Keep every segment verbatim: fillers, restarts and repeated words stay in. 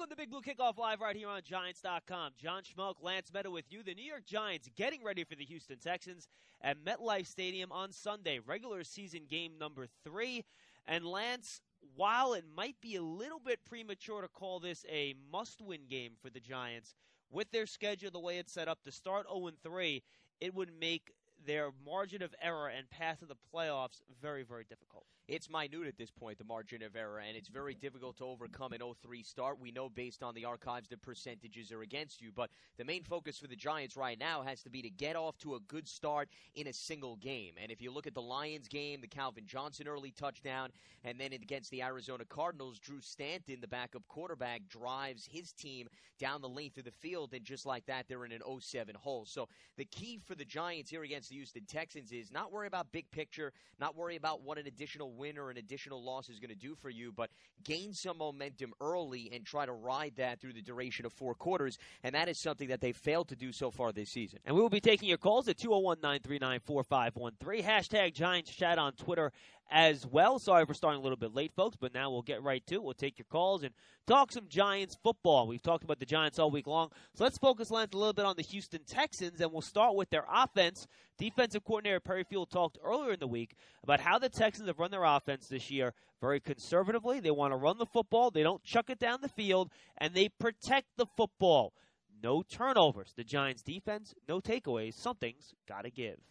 the Big Blue Kickoff Live right here on Giants dot com. John Schmelk, Lance Meadow with you. The New York Giants getting ready for the Houston Texans at MetLife Stadium on Sunday. Regular season game number three. And Lance, while it might be a little bit premature to call this a must-win game for the Giants, with their schedule the way it's set up to start oh and three, it would make their margin of error and path to the playoffs very, very difficult. It's minute at this point, the margin of error, and it's very difficult to overcome an oh three start. We know based on the archives the percentages are against you, but the main focus for the Giants right now has to be to get off to a good start in a single game. And if you look at the Lions game, the Calvin Johnson early touchdown, and then against the Arizona Cardinals, Drew Stanton, the backup quarterback, drives his team down the length of the field, and just like that, they're in an oh seven hole. So the key for the Giants here against the Houston Texans is not worry about big picture, not worry about what an additional win or an additional loss is going to do for you, but gain some momentum early and try to ride that through the duration of four quarters, and that is something that they've failed to do so far this season. And we will be taking your calls at two oh one, nine three nine, four five one three. Hashtag Giants Chat on Twitter as well. Sorry for starting a little bit late, folks, but now we'll get right to it. We'll take your calls and talk some Giants football. We've talked about the Giants all week long, so let's focus, Lance, a little bit on the Houston Texans, and we'll start with their offense. Defensive coordinator Perry Fewell talked earlier in the week about how the Texans have run their offense this year very conservatively. They want to run the football. They don't chuck it down the field, and they protect the football. No turnovers. The Giants' defense, no takeaways. Something's got to give.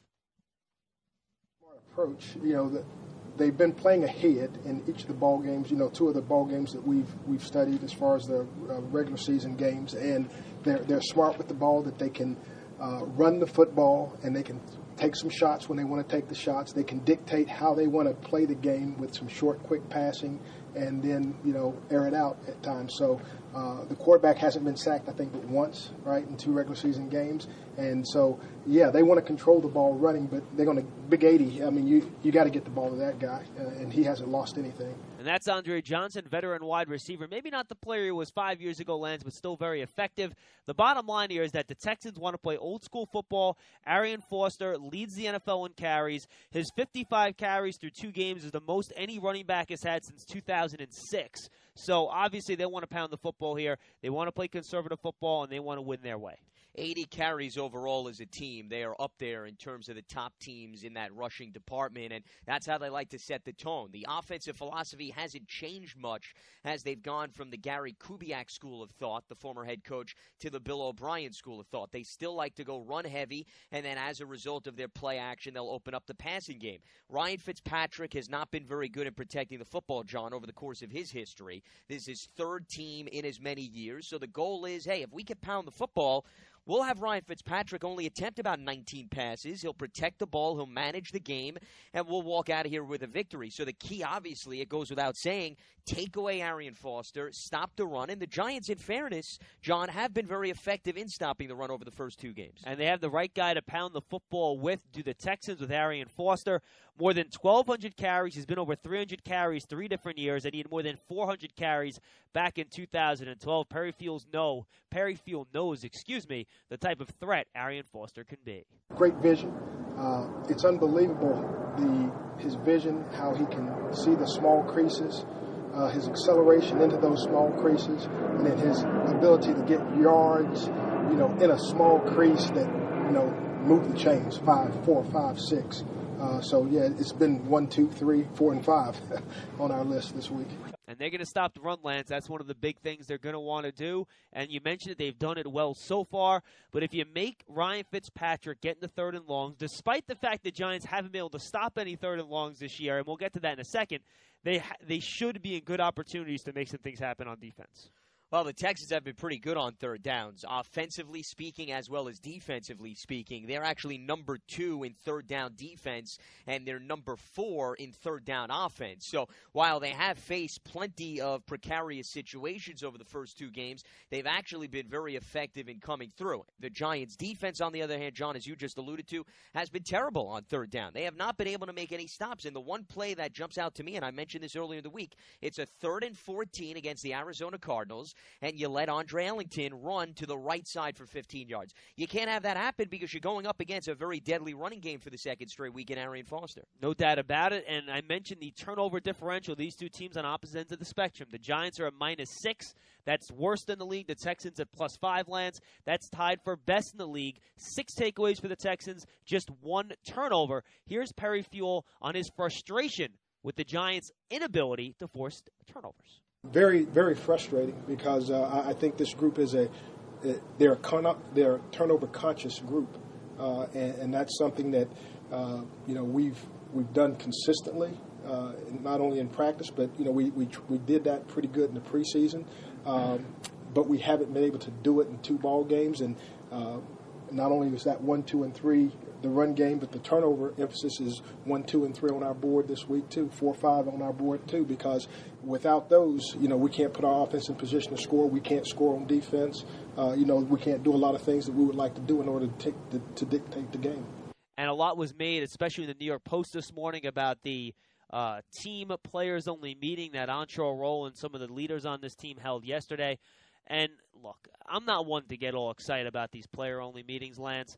Approach, you know, the, they've been playing ahead in each of the ball games. You know, two of the ball games that we've we've studied as far as the uh, regular season games, and they're they're smart with the ball, that they can uh, run the football and they can take some shots when they want to take the shots. They can dictate how they want to play the game with some short, quick passing, and then, you know, air it out at times. So uh, the quarterback hasn't been sacked, I think, but once, right, in two regular season games. And so, yeah, they want to control the ball running, but they're going to, Big eighty, I mean, you you got to get the ball to that guy, uh, and he hasn't lost anything. And that's Andre Johnson, veteran wide receiver. Maybe not the player he was five years ago, Lance, but still very effective. The bottom line here is that the Texans want to play old-school football. Arian Foster leads the N F L in carries. His fifty-five carries through two games is the most any running back has had since two thousand six. So, obviously, they want to pound the football here. They want to play conservative football, and they want to win their way. eighty carries overall as a team. They are up there in terms of the top teams in that rushing department, and that's how they like to set the tone. The offensive philosophy hasn't changed much as they've gone from the Gary Kubiak school of thought, the former head coach, to the Bill O'Brien school of thought. They still like to go run heavy, and then as a result of their play action, they'll open up the passing game. Ryan Fitzpatrick has not been very good at protecting the football, John, over the course of his history. This is his third team in as many years, so the goal is, hey, if we can pound the football, we'll have Ryan Fitzpatrick only attempt about nineteen passes. He'll protect the ball. He'll manage the game, and we'll walk out of here with a victory. So the key, obviously, it goes without saying, take away Arian Foster, stop the run. And the Giants, in fairness, John, have been very effective in stopping the run over the first two games. And they have the right guy to pound the football with. Do the Texans with Arian Foster. More than twelve hundred carries. He's been over three hundred carries three different years, and he had more than four hundred carries back in two thousand twelve. Perry Fewell's know, Perry Fewell knows, excuse me, the type of threat Arian Foster can be. Great vision. Uh, it's unbelievable, the his vision, how he can see the small creases, uh, his acceleration into those small creases, and then his ability to get yards, you know, in a small crease that, you know, move the chains, five, four, five, six. Uh, so, yeah, it's been one, two, three, four, and five on our list this week. And they're going to stop the run, Lance. That's one of the big things they're going to want to do. And you mentioned it, they've done it well so far. But if you make Ryan Fitzpatrick get in the third and longs, despite the fact the Giants haven't been able to stop any third and longs this year, and we'll get to that in a second, they ha- they should be in good opportunities to make some things happen on defense. Well, the Texans have been pretty good on third downs, offensively speaking as well as defensively speaking. They're actually number two in third down defense, and they're number four in third down offense. So while they have faced plenty of precarious situations over the first two games, they've actually been very effective in coming through. The Giants' defense, on the other hand, John, as you just alluded to, has been terrible on third down. They have not been able to make any stops. And the one play that jumps out to me, and I mentioned this earlier in the week, it's a third and fourteen against the Arizona Cardinals. and you let Andre Ellington run to the right side for fifteen yards. You can't have that happen because you're going up against a very deadly running game for the second straight week in Arian Foster. No doubt about it, and I mentioned the turnover differential. These two teams on opposite ends of the spectrum. The Giants are at minus six. That's worse than the league. The Texans at plus five, Lance. That's tied for best in the league. Six takeaways for the Texans, just one turnover. Here's Perry Fewell on his frustration with the Giants' inability to force turnovers. Very, very frustrating because uh, I think this group is a they're a, con- they're a turnover conscious group, uh, and, and that's something that uh, you know we've we've done consistently, uh, not only in practice, but you know we we we did that pretty good in the preseason, um, but we haven't been able to do it in two ball games, and uh, not only is that one, two, and three. The run game, but the turnover emphasis is one, two, and three on our board this week too. Four, five on our board too, because without those, you know, we can't put our offense in position to score. We can't score on defense. Uh, you know, we can't do a lot of things that we would like to do in order to, take the, to dictate the game. And a lot was made, especially in the New York Post this morning, about the uh, team players-only meeting that Antrel Rolle and some of the leaders on this team held yesterday. And look, I'm not one to get all excited about these player-only meetings, Lance.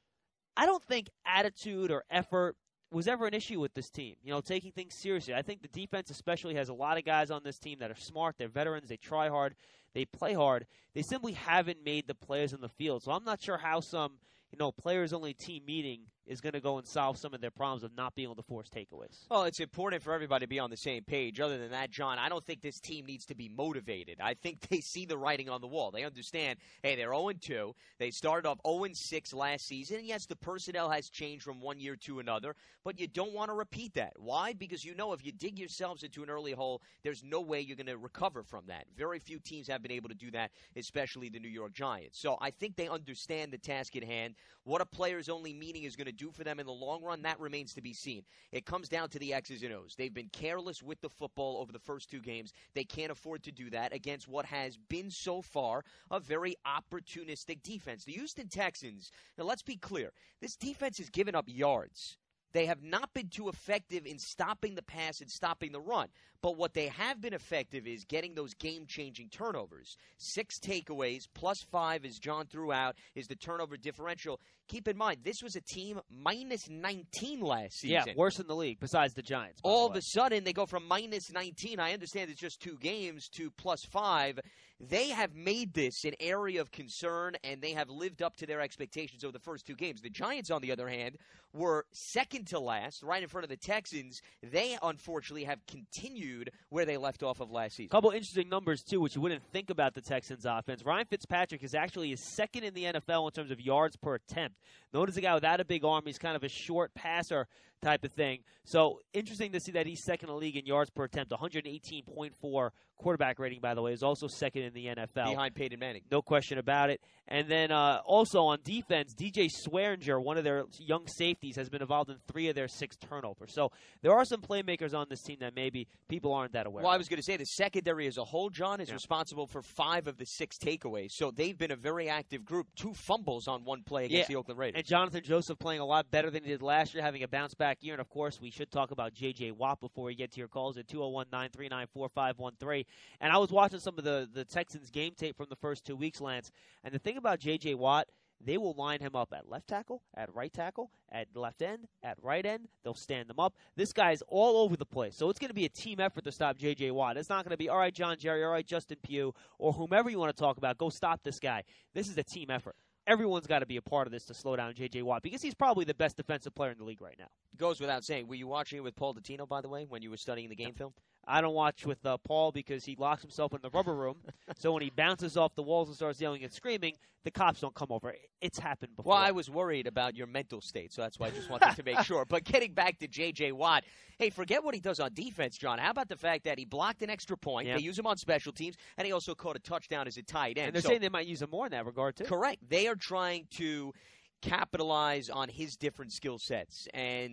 I don't think attitude or effort was ever an issue with this team, you know, taking things seriously. I think the defense especially has a lot of guys on this team that are smart. They're veterans. They try hard. They play hard. They simply haven't made the plays on the field. So I'm not sure how some, you know, players-only team meeting is going to go and solve some of their problems of not being able to force takeaways. Well, it's important for everybody to be on the same page. Other than that, John, I don't think this team needs to be motivated. I think they see the writing on the wall. They understand, hey, they're oh and two. They started off oh and six last season. And yes, the personnel has changed from one year to another, but you don't want to repeat that. Why? Because you know if you dig yourselves into an early hole, there's no way you're going to recover from that. Very few teams have been able to do that, especially the New York Giants. So I think they understand the task at hand. What a players-only meeting is going to do for them in the long run, that remains to be seen. It comes down to the X's and O's. They've been careless with the football over the first two games. They can't afford to do that against what has been so far a very opportunistic defense. The Houston Texans, now let's be clear, this defense has given up yards. They have not been too effective in stopping the pass and stopping the run. But what they have been effective is getting those game-changing turnovers. Six takeaways, plus five, as John threw out, is the turnover differential. Keep in mind, this was a team minus nineteen last season. Yeah, worse in the league, besides the Giants. All the of a sudden, they go from minus nineteen, I understand it's just two games, to plus five. They have made this an area of concern, and they have lived up to their expectations over the first two games. The Giants, on the other hand, were second to last, right in front of the Texans. They, unfortunately, have continued where they left off of last season. A couple interesting numbers, too, which you wouldn't think about the Texans' offense. Ryan Fitzpatrick is actually his second in the N F L in terms of yards per attempt. Notice a guy without a big arm. He's kind of a short passer type of thing. So interesting to see that he's second in the league in yards per attempt. one eighteen point four quarterback rating, by the way, is also second in the N F L. Behind Peyton Manning. No question about it. And then uh, also on defense, D J Swearinger, one of their young safeties, has been involved in three of their six turnovers. So there are some playmakers on this team that maybe people aren't that aware Well, of. I was going to say the secondary as a whole, John, is yeah. responsible for five of the six takeaways. So they've been a very active group. Two fumbles on one play against yeah. the Oakland Raiders. And Jonathan Joseph playing a lot better than he did last year, having a bounce-back year. And, of course, we should talk about J J. Watt before we get to your calls at two oh one, nine three nine, four five one three. And I was watching some of the, the Texans game tape from the first two weeks, Lance. And the thing about J J. Watt, they will line him up at left tackle, at right tackle, at left end, at right end. They'll stand them up. This guy's all over the place. So it's going to be a team effort to stop J J. Watt. It's not going to be, all right, John Jerry, all right, Justin Pugh, or whomever you want to talk about, go stop this guy. This is a team effort. Everyone's got to be a part of this to slow down J J. Watt because he's probably the best defensive player in the league right now. Goes without saying. Were you watching it with Paul Dottino, by the way, when you were studying the game no. film? I don't watch with uh, Paul because he locks himself in the rubber room. So when he bounces off the walls and starts yelling and screaming, the cops don't come over. It's happened before. Well, I was worried about your mental state, so that's why I just wanted to make sure. But getting back to J J. Watt, hey, forget what he does on defense, John. How about the fact that he blocked an extra point? Yep. They use him on special teams, and he also caught a touchdown as a tight end. And they're so, saying they might use him more in that regard, too. Correct. They are trying to capitalize on his different skill sets. And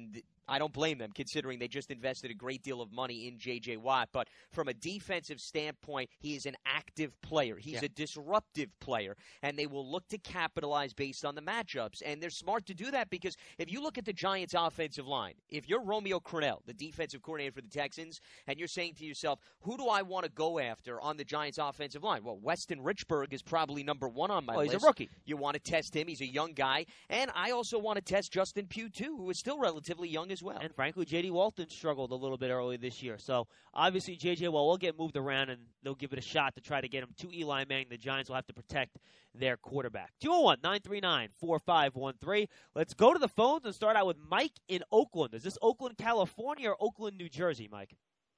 I don't blame them, considering they just invested a great deal of money in J J. Watt. But from a defensive standpoint, he is an active player. He's Yeah. a disruptive player, and they will look to capitalize based on the matchups. And they're smart to do that because if you look at the Giants' offensive line, if you're Romeo Crennel, the defensive coordinator for the Texans, and you're saying to yourself, who do I want to go after on the Giants' offensive line? Well, Weston Richburg is probably number one on my Well, list. he's a rookie. You want to test him. He's a young guy. And I also want to test Justin Pugh, too, who is still relatively young as well. And frankly, J D. Walton struggled a little bit early this year. So obviously, J J. Well, will get moved around, and they'll give it a shot to try to get him to Eli Manning. The Giants will have to protect their quarterback. two oh one, nine three nine, four five one three. Let's go to the phones and start out with Mike in Oakland. Is this Oakland, California, or Oakland, New Jersey, Mike?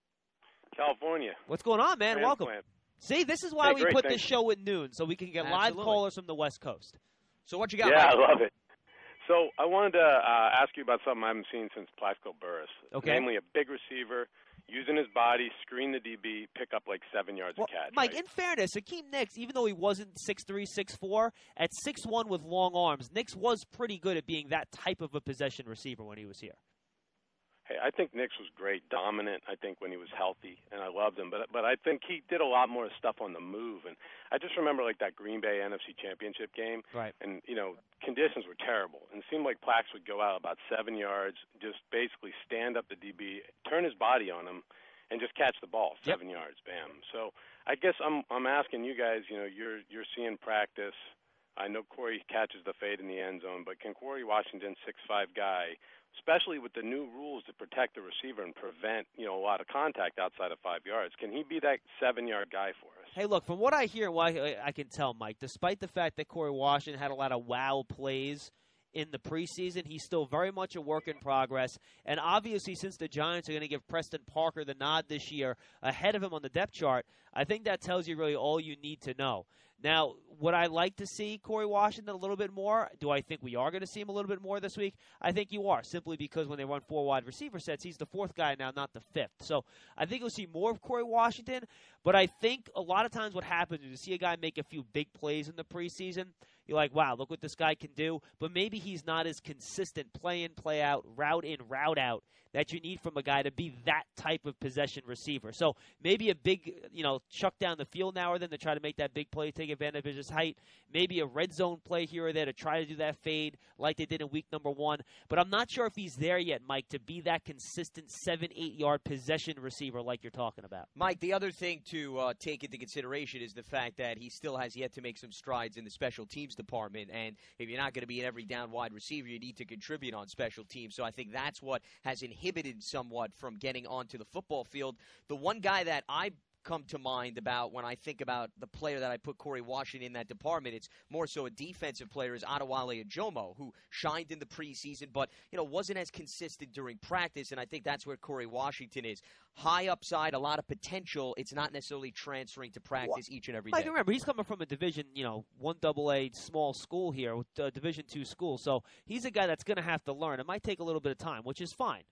California. What's going on, man? Welcome. Transplant. See, this is why Hey, we great, put thanks. this show at noon, so we can get live Absolutely. callers from the West Coast. So what you got, Yeah, Mike? I love it. So I wanted to uh, ask you about something I haven't seen since Plaxico Burress. Okay. Namely, a big receiver, using his body, screen the D B, pick up like seven yards Well, a catch. Mike, right? in fairness, Akeem Nicks, even though he wasn't six three, six four, at six one with long arms, Nicks was pretty good at being that type of a possession receiver when he was here. Hey, I think Nicks was great, dominant. I think when he was healthy, and I loved him. But but I think he did a lot more stuff on the move. And I just remember like that Green Bay N F C Championship game. Right. And you know conditions were terrible, and it seemed like Plax would go out about seven yards, just basically stand up the D B, turn his body on him, and just catch the ball Yep. seven yards, bam. So I guess I'm I'm asking you guys. You know, you're you're seeing practice. I know Corey catches the fade in the end zone, but can Corey Washington, six five guy, especially with the new rules to protect the receiver and prevent, you know, a lot of contact outside of five yards, can he be that seven-yard guy for us? Hey, look, from what I hear and what I I can tell, Mike, despite the fact that Corey Washington had a lot of wow plays in the preseason, he's still very much a work in progress. And obviously, since the Giants are going to give Preston Parker the nod this year ahead of him on the depth chart, I think that tells you really all you need to know. Now, would I like to see Corey Washington a little bit more? Do I think we are going to see him a little bit more this week? I think you are, simply because when they run four wide receiver sets, he's the fourth guy now, not the fifth. So I think you'll see more of Corey Washington, but I think a lot of times what happens is you see a guy make a few big plays in the preseason, you're like, wow, look what this guy can do, but maybe he's not as consistent play in, play out, route in, route out that you need from a guy to be that type of possession receiver. So maybe a big, you know, chuck down the field now or then to try to make that big play, take advantage of his height. Maybe a red zone play here or there to try to do that fade like they did in week number one. But I'm not sure if he's there yet, Mike, to be that consistent seven, eight-yard possession receiver like you're talking about. Mike, the other thing to uh, take into consideration is the fact that he still has yet to make some strides in the special teams department. And if you're not going to be an every down wide receiver, you need to contribute on special teams. So I think that's what has inhibited somewhat from getting onto the football field. The one guy that I come to mind about when I think about the player that I put Corey Washington in that department, it's more so a defensive player, is Adewale Ajomo, who shined in the preseason but, you know, wasn't as consistent during practice, and I think that's where Corey Washington is. High upside, a lot of potential. It's not necessarily transferring to practice each and every Mike, day. remember, he's coming from a division, you know, one double A small school here, with a Division two school, so he's a guy that's going to have to learn. It might take a little bit of time, which is fine.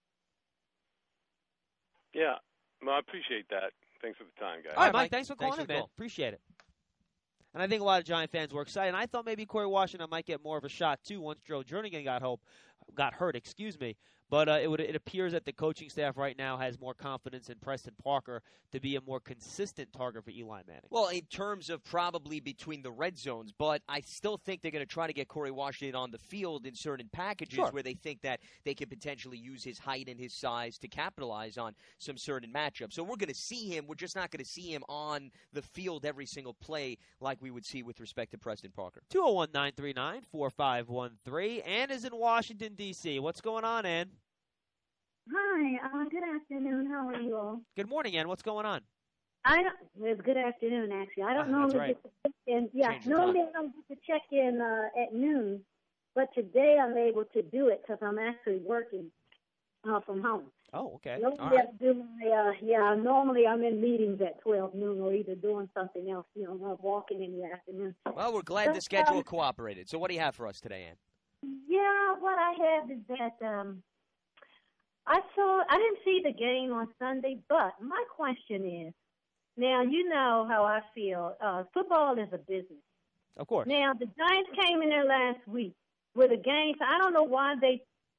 Yeah, well, I appreciate that. Thanks for the time, guys. All right, Mike. Mike, thanks for Thanks calling for in, the man. call. Appreciate it. And I think a lot of Giant fans were excited. And I thought maybe Corey Washington might get more of a shot, too, once Joe Jernigan got, hope, got hurt. Excuse me. But uh, it, would, it appears that the coaching staff right now has more confidence in Preston Parker to be a more consistent target for Eli Manning. Well, in terms of probably between the red zones, but I still think they're going to try to get Corey Washington on the field in certain packages Sure. where they think that they can potentially use his height and his size to capitalize on some certain matchups. So we're going to see him. We're just not going to see him on the field every single play like we would see with respect to Preston Parker. two oh one, nine three nine, four five one three. Ann is in Washington, D C What's going on, Ann? Hi, uh, good afternoon. How are you all? Good morning, Ann. What's going on? I don't, it's good afternoon, actually. I don't Ah, that's normally right. get to check in. Yeah, Change the normally I don't get to check in uh, at noon, but today I'm able to do it because I'm actually working uh, from home. Oh, okay. Normally All right. I do my, uh, yeah, normally I'm in meetings at twelve noon or either doing something else, you know, not walking in the afternoon. Well, we're glad the schedule cooperated. So what do you have for us today, Ann? Yeah, what I have is that um, I saw, I didn't see the game on Sunday, but my question is, now you know how I feel. Uh, football is a business. Of course. Now, the Giants came in there last week with a game, so I don't know why they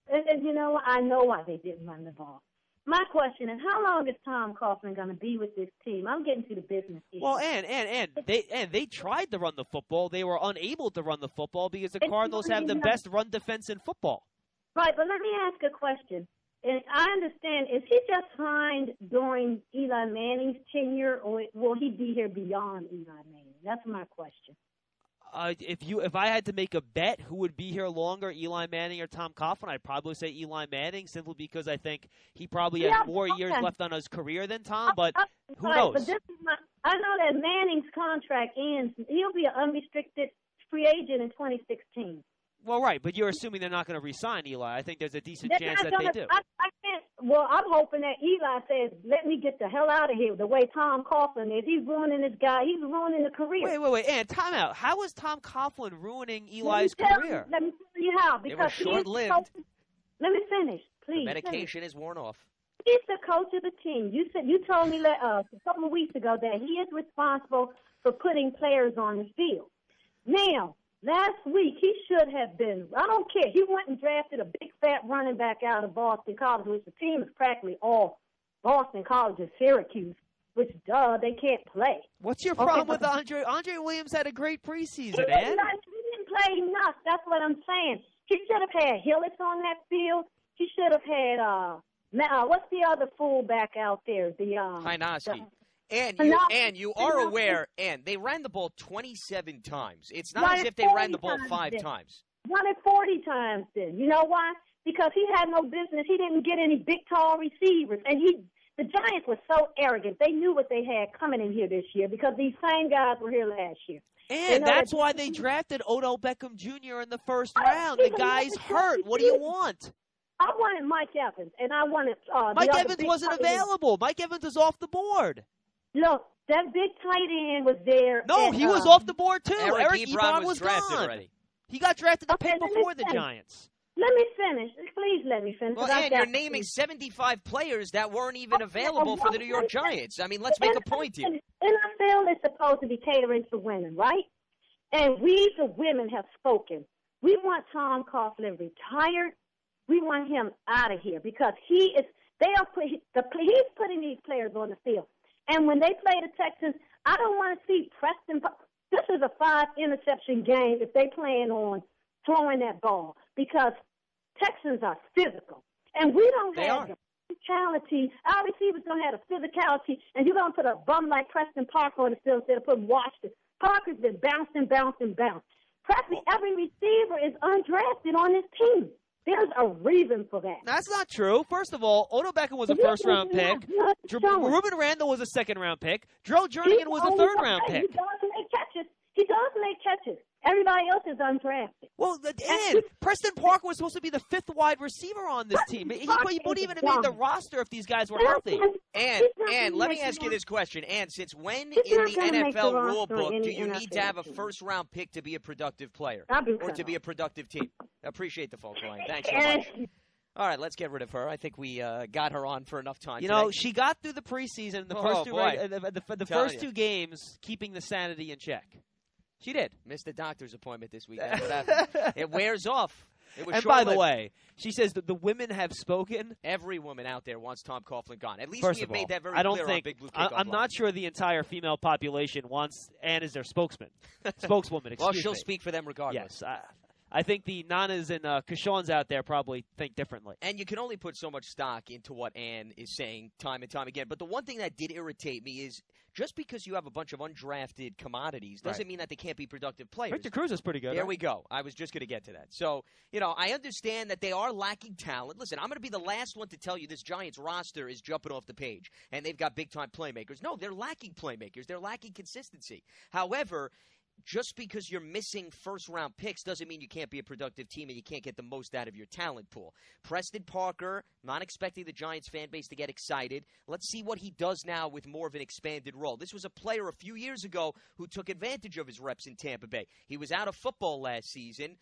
And, and you know what? I know why they didn't run the ball. My question is, how long is Tom Coughlin going to be with this team? I'm getting to the business issue. Well, and and and they and they tried to run the football. They were unable to run the football because the Cardinals have the best run defense in football. Right, but let me ask a question. And I understand, is he just signed during Eli Manning's tenure, or will he be here beyond Eli Manning? That's my question. Uh, if you, if I had to make a bet who would be here longer, Eli Manning or Tom Coughlin, I'd probably say Eli Manning, simply because I think he probably has yeah, more okay. years left on his career than Tom. But I, I, who right, knows? But this is my, I know that Manning's contract ends. He'll be an unrestricted free agent in twenty sixteen. Well, right, but you're assuming they're not going to re-sign Eli. I think there's a decent They're chance that gonna, they do. I, I can't. Well, I'm hoping that Eli says, "Let me get the hell out of here." The way Tom Coughlin is, he's ruining this guy. He's ruining the career. Wait, wait, wait, and time out. How is Tom Coughlin ruining Eli's let career? You, let me tell you how. It Because was short-lived. Coach, let me finish, please. The medication finish. is worn off. He's the coach of the team. You said you told me that, uh, a couple of weeks ago that he is responsible for putting players on the field. Now, last week he should have been. I don't care. He went and drafted a big fat running back out of Boston College, which the team is practically all Boston College and Syracuse. Which, duh, they can't play. What's your Okay, problem but- with Andre? Andre Williams had a great preseason, He man. didn't, he didn't play enough. That's what I'm saying. He should have had Hillis on that field. He should have had uh, uh what's the other fullback out there? The um, Hynoski. the- And you, Hynoski. and you are Hynoski. aware, and they ran the ball twenty-seven times. It's not Run as it if they ran the forty ball times five then. times. Won it forty times then. You know why? Because he had no business. He didn't get any big, tall receivers. And he, the Giants were so arrogant. They knew what they had coming in here this year because these same guys were here last year. And know that's that- why they drafted Odell Beckham Junior in the first I round. The think guy's Mike hurt. Evans What do you is- want? I wanted Mike Evans, and I wanted uh, the Mike other Evans big wasn't tight end. available. Mike Evans is off the board. Look, that big tight end was there. No, and, he was uh, off the board too. Eric, Eric Ebron Ebron was, was drafted gone. already. He got drafted the Okay, pick let me before the finish. Giants. Let me finish. Please let me finish. Well, 'cause I and got you're to naming finish. seventy-five players that weren't even Okay, available for the New York okay. Giants. I mean, let's make a point here. N F L is supposed to be catering to women, right? And we, the women, have spoken. We want Tom Coughlin retired. We want him out of here because he is. They are put. The, he's putting these players on the field. And when they play the Texans, I don't want to see Preston. This is a five interception game if they plan on throwing that ball because Texans are physical, and we don't They have are. the physicality. Our receivers don't have the physicality, and you're going to put a bum like Preston Parker on the field instead of putting Washington. Parker's been bouncing, bouncing, bouncing. Practically every receiver is undrafted on this team. There's a reason for that. That's not true. First of all, Odell Beckham was a Yes, first round yes, pick. yes, Dr- show it. Ruben Randall was a second round pick. Joe He's Jernigan was a only third round okay, pick. He does make catches. He does make catches. Everybody else is undrafted. Well, the- and Preston Parker was supposed to be the fifth wide receiver on this team. He, he wouldn't even have made the roster if these guys were healthy. And He's not and gonna let me make ask the you this question. And since when He's in not the gonna N make F L the rule roster book in do the you need to N F L have a team. first round pick to be a productive player I'll be or cut to be off. a productive team? I appreciate the phone line. Thanks so And much. All right, let's get rid of her. I think we uh, got her on for enough time. You know, today. she got through the preseason, the Oh, first two, boy. reg- uh, the, the, the Telling first you. two games, keeping the sanity in check. She did. missed the doctor's appointment this weekend. What happened? It wears off. It was And by the short-lived. way, she says that the women have spoken. Every woman out there wants Tom Coughlin gone. At least First we have of all, made that very I don't clear think on Big Blue I, Kickoff I'm Live. not sure the entire female population wants Ann as their spokesman, spokeswoman. Excuse Well, she'll me. speak for them regardless. Yes, I, I think the Nanas and uh, Kishons out there probably think differently. And you can only put so much stock into what Ann is saying time and time again. But the one thing that did irritate me is just because you have a bunch of undrafted commodities doesn't Right. mean that they can't be productive players. Victor Cruz is pretty good. There right? we go. I was just going to get to that. So, you know, I understand that they are lacking talent. Listen, I'm going to be the last one to tell you this Giants roster is jumping off the page and they've got big-time playmakers. No, they're lacking playmakers. They're lacking consistency. However, just because you're missing first-round picks doesn't mean you can't be a productive team and you can't get the most out of your talent pool. Preston Parker, not expecting the Giants fan base to get excited. Let's see what he does now with more of an expanded role. This was a player a few years ago who took advantage of his reps in Tampa Bay. He was out of football last season.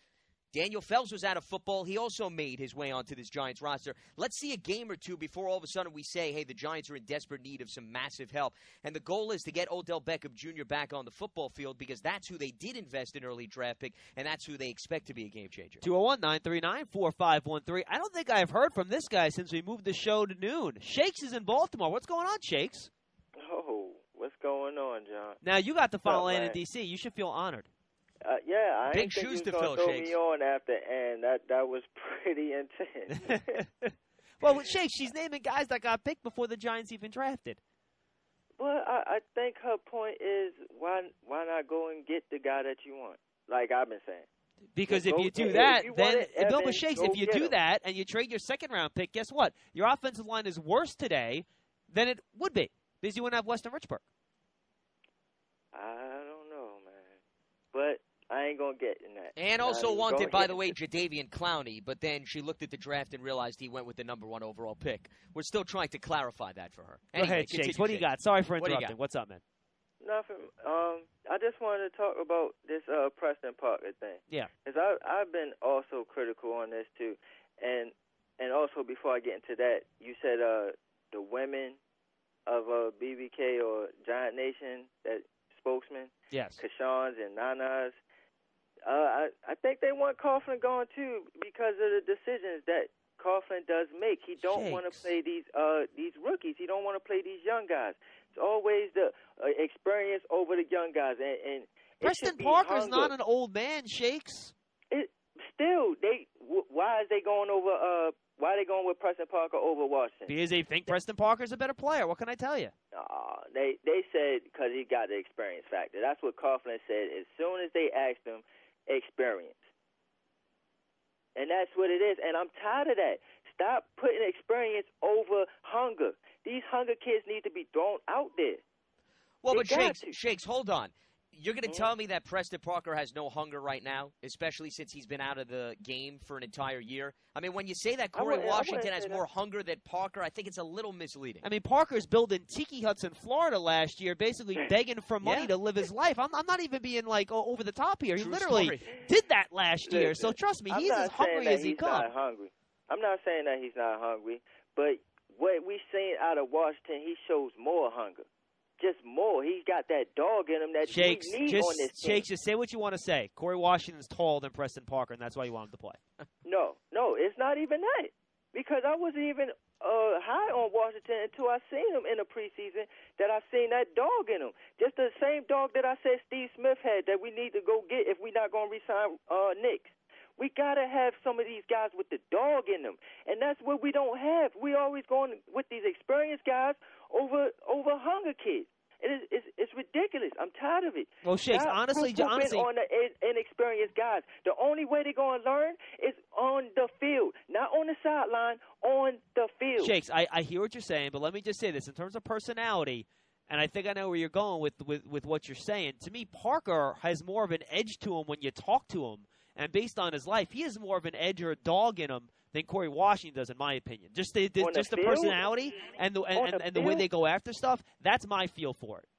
Daniel Fells was out of football. He also made his way onto this Giants roster. Let's see a game or two before all of a sudden we say, hey, the Giants are in desperate need of some massive help. And the goal is to get Odell Beckham Junior back on the football field because that's who they did invest in early draft pick, and that's who they expect to be a game changer. two oh one, nine three nine, four five one three. I don't think I've heard from this guy since we moved the show to noon. Shakes is in Baltimore. What's going on, Shakes? Oh, what's going on, John? Now, you got to follow What's Ann up, in D C. You should feel honored. Uh, yeah, I Big didn't think shoes you to was gonna fill, throw Shakes. me on after, and that that was pretty intense. Well, with Shakes, she's naming guys that got picked before the Giants even drafted. Well, I, I think her point is why why not go and get the guy that you want, like I've been saying. Because Go if you do get- that, if you then want it, Bill Evan, but Shakes, go if you get do him. that and you trade your second round pick, guess what? Your offensive line is worse today than it would be because you wouldn't have Weston Richburg. I don't know, man, but I ain't gonna get in that. And I also mean, wanted, go by ahead. the way, Jadeveon Clowney, but then she looked at the draft and realized he went with the number one overall pick. We're still trying to clarify that for her. Go Anyway, ahead, continue, Shakes. What do you Shakes. got? Sorry for What do you interrupting. got? What's up, man? Nothing. Um, I just wanted to talk about this uh, Preston Parker thing. Yeah. Because I I've been also critical on this too, and and also before I get into that, you said uh the women of uh B B K or Giant Nation, that spokesman, Yes. Kashans and Nanas. Uh, I I think they want Coughlin gone too because of the decisions that Coughlin does make. He don't want to Shakes. play these uh these rookies. He don't want to play these young guys. It's always the uh, experience over the young guys. And, and it Preston should be Parker's hunger. not an old man, Shakes. It still they. W- why is they going over? Uh, why are they going with Preston Parker over Washington? Because they think Preston Parker's a better player. What can I tell you? Uh, they they said because he got the experience factor. That's what Coughlin said. As soon as they asked him, experience, and that's what it is. And I'm tired of that. Stop putting experience over hunger. These hunger kids need to be thrown out there. Well, They but got Shakes, to. Shakes, hold on. You're going to Mhm. tell me that Preston Parker has no hunger right now, especially since he's been out of the game for an entire year? I mean, when you say that I Corey wouldn't- I wouldn't Washington has say that. more hunger than Parker, I think it's a little misleading. I mean, Parker's building tiki huts in Florida last year, basically begging for money Yeah. to live his life. I'm, I'm not even being, like, o- over the top here. He True literally story. did that last year. Listen, So trust me, I'm he's not as hungry saying that as he he's comes. not hungry. I'm not saying that he's not hungry, but what we seen out of Washington, he shows more hunger, just more. He's got that dog in him that Shakes, we need just, on this team. Shakes, just say what you want to say. Corey Washington's taller than Preston Parker, and that's why you want him to play. No, no, it's not even that. Because I wasn't even uh, high on Washington until I seen him in the preseason, that I seen that dog in him. Just the same dog that I said Steve Smith had that we need to go get if we're not going to re-sign uh, Knicks. We got to have some of these guys with the dog in them. And that's what we don't have. We always going with these experienced guys over over hunger kids. It is, it's, it's ridiculous. I'm tired of it. Well, Shakes, Stop honestly, pooping honestly, on the in- inexperienced guys. The only way they're going to learn is on the field, not on the sideline, on the field. Shakes, I, I hear what you're saying, but let me just say this. In terms of personality, and I think I know where you're going with, with, with what you're saying, to me, Parker has more of an edge to him when you talk to him. And based on his life, he has more of an edge or a dog in him than Corey Washington does, in my opinion. Just the, the On the just the field? personality and the and, On and, the and the way field? they go after stuff. That's my feel for it.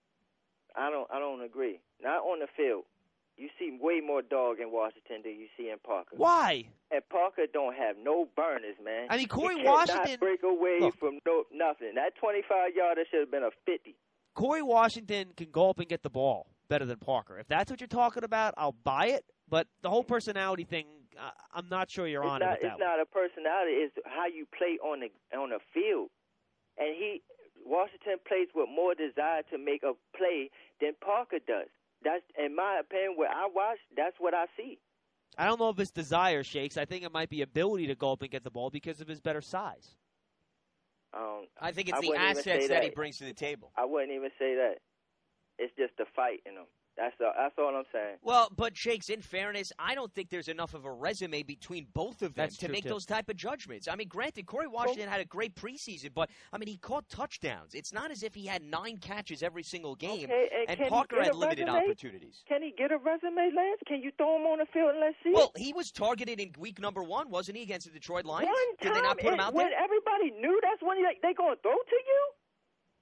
I don't. I don't agree. Not on the field. You see way more dog in Washington than you see in Parker. Why? And Parker don't have no burners, man. I mean, Corey he cannot Washington- break away Look. from no nothing. That twenty-five yarder should have been a fifty. Corey Washington can go up and get the ball better than Parker. If that's what you're talking about, I'll buy it. But the whole personality thing, uh, I'm not sure you're It's on not. it with that It's one. not a personality. It's how you play on the on the field. And he Washington plays with more desire to make a play than Parker does. That's, in my opinion, where I watch, that's what I see. I don't know if it's desire, Shakes. I think it might be ability to go up and get the ball because of his better size. Um, I think it's I the wouldn't even assets say that. he that. brings to the table. I wouldn't even say that. It's just the fight in him. That's all, that's all I'm saying. Well, but Shakes, in fairness, I don't think there's enough of a resume between both of them That's to true, make too. those type of judgments. I mean, granted, Corey Washington had a great preseason, but I mean, he caught touchdowns. It's not as if he had nine catches every single game, Okay, and and can he Parker get had a limited resume? opportunities. Can he get a resume, Lance? Can you throw him on the field and let's see Well, it? he was targeted in week number one, wasn't he, against the Detroit Lions? One Did time, they not put him and out when there? everybody knew that's when they, they going to throw to you?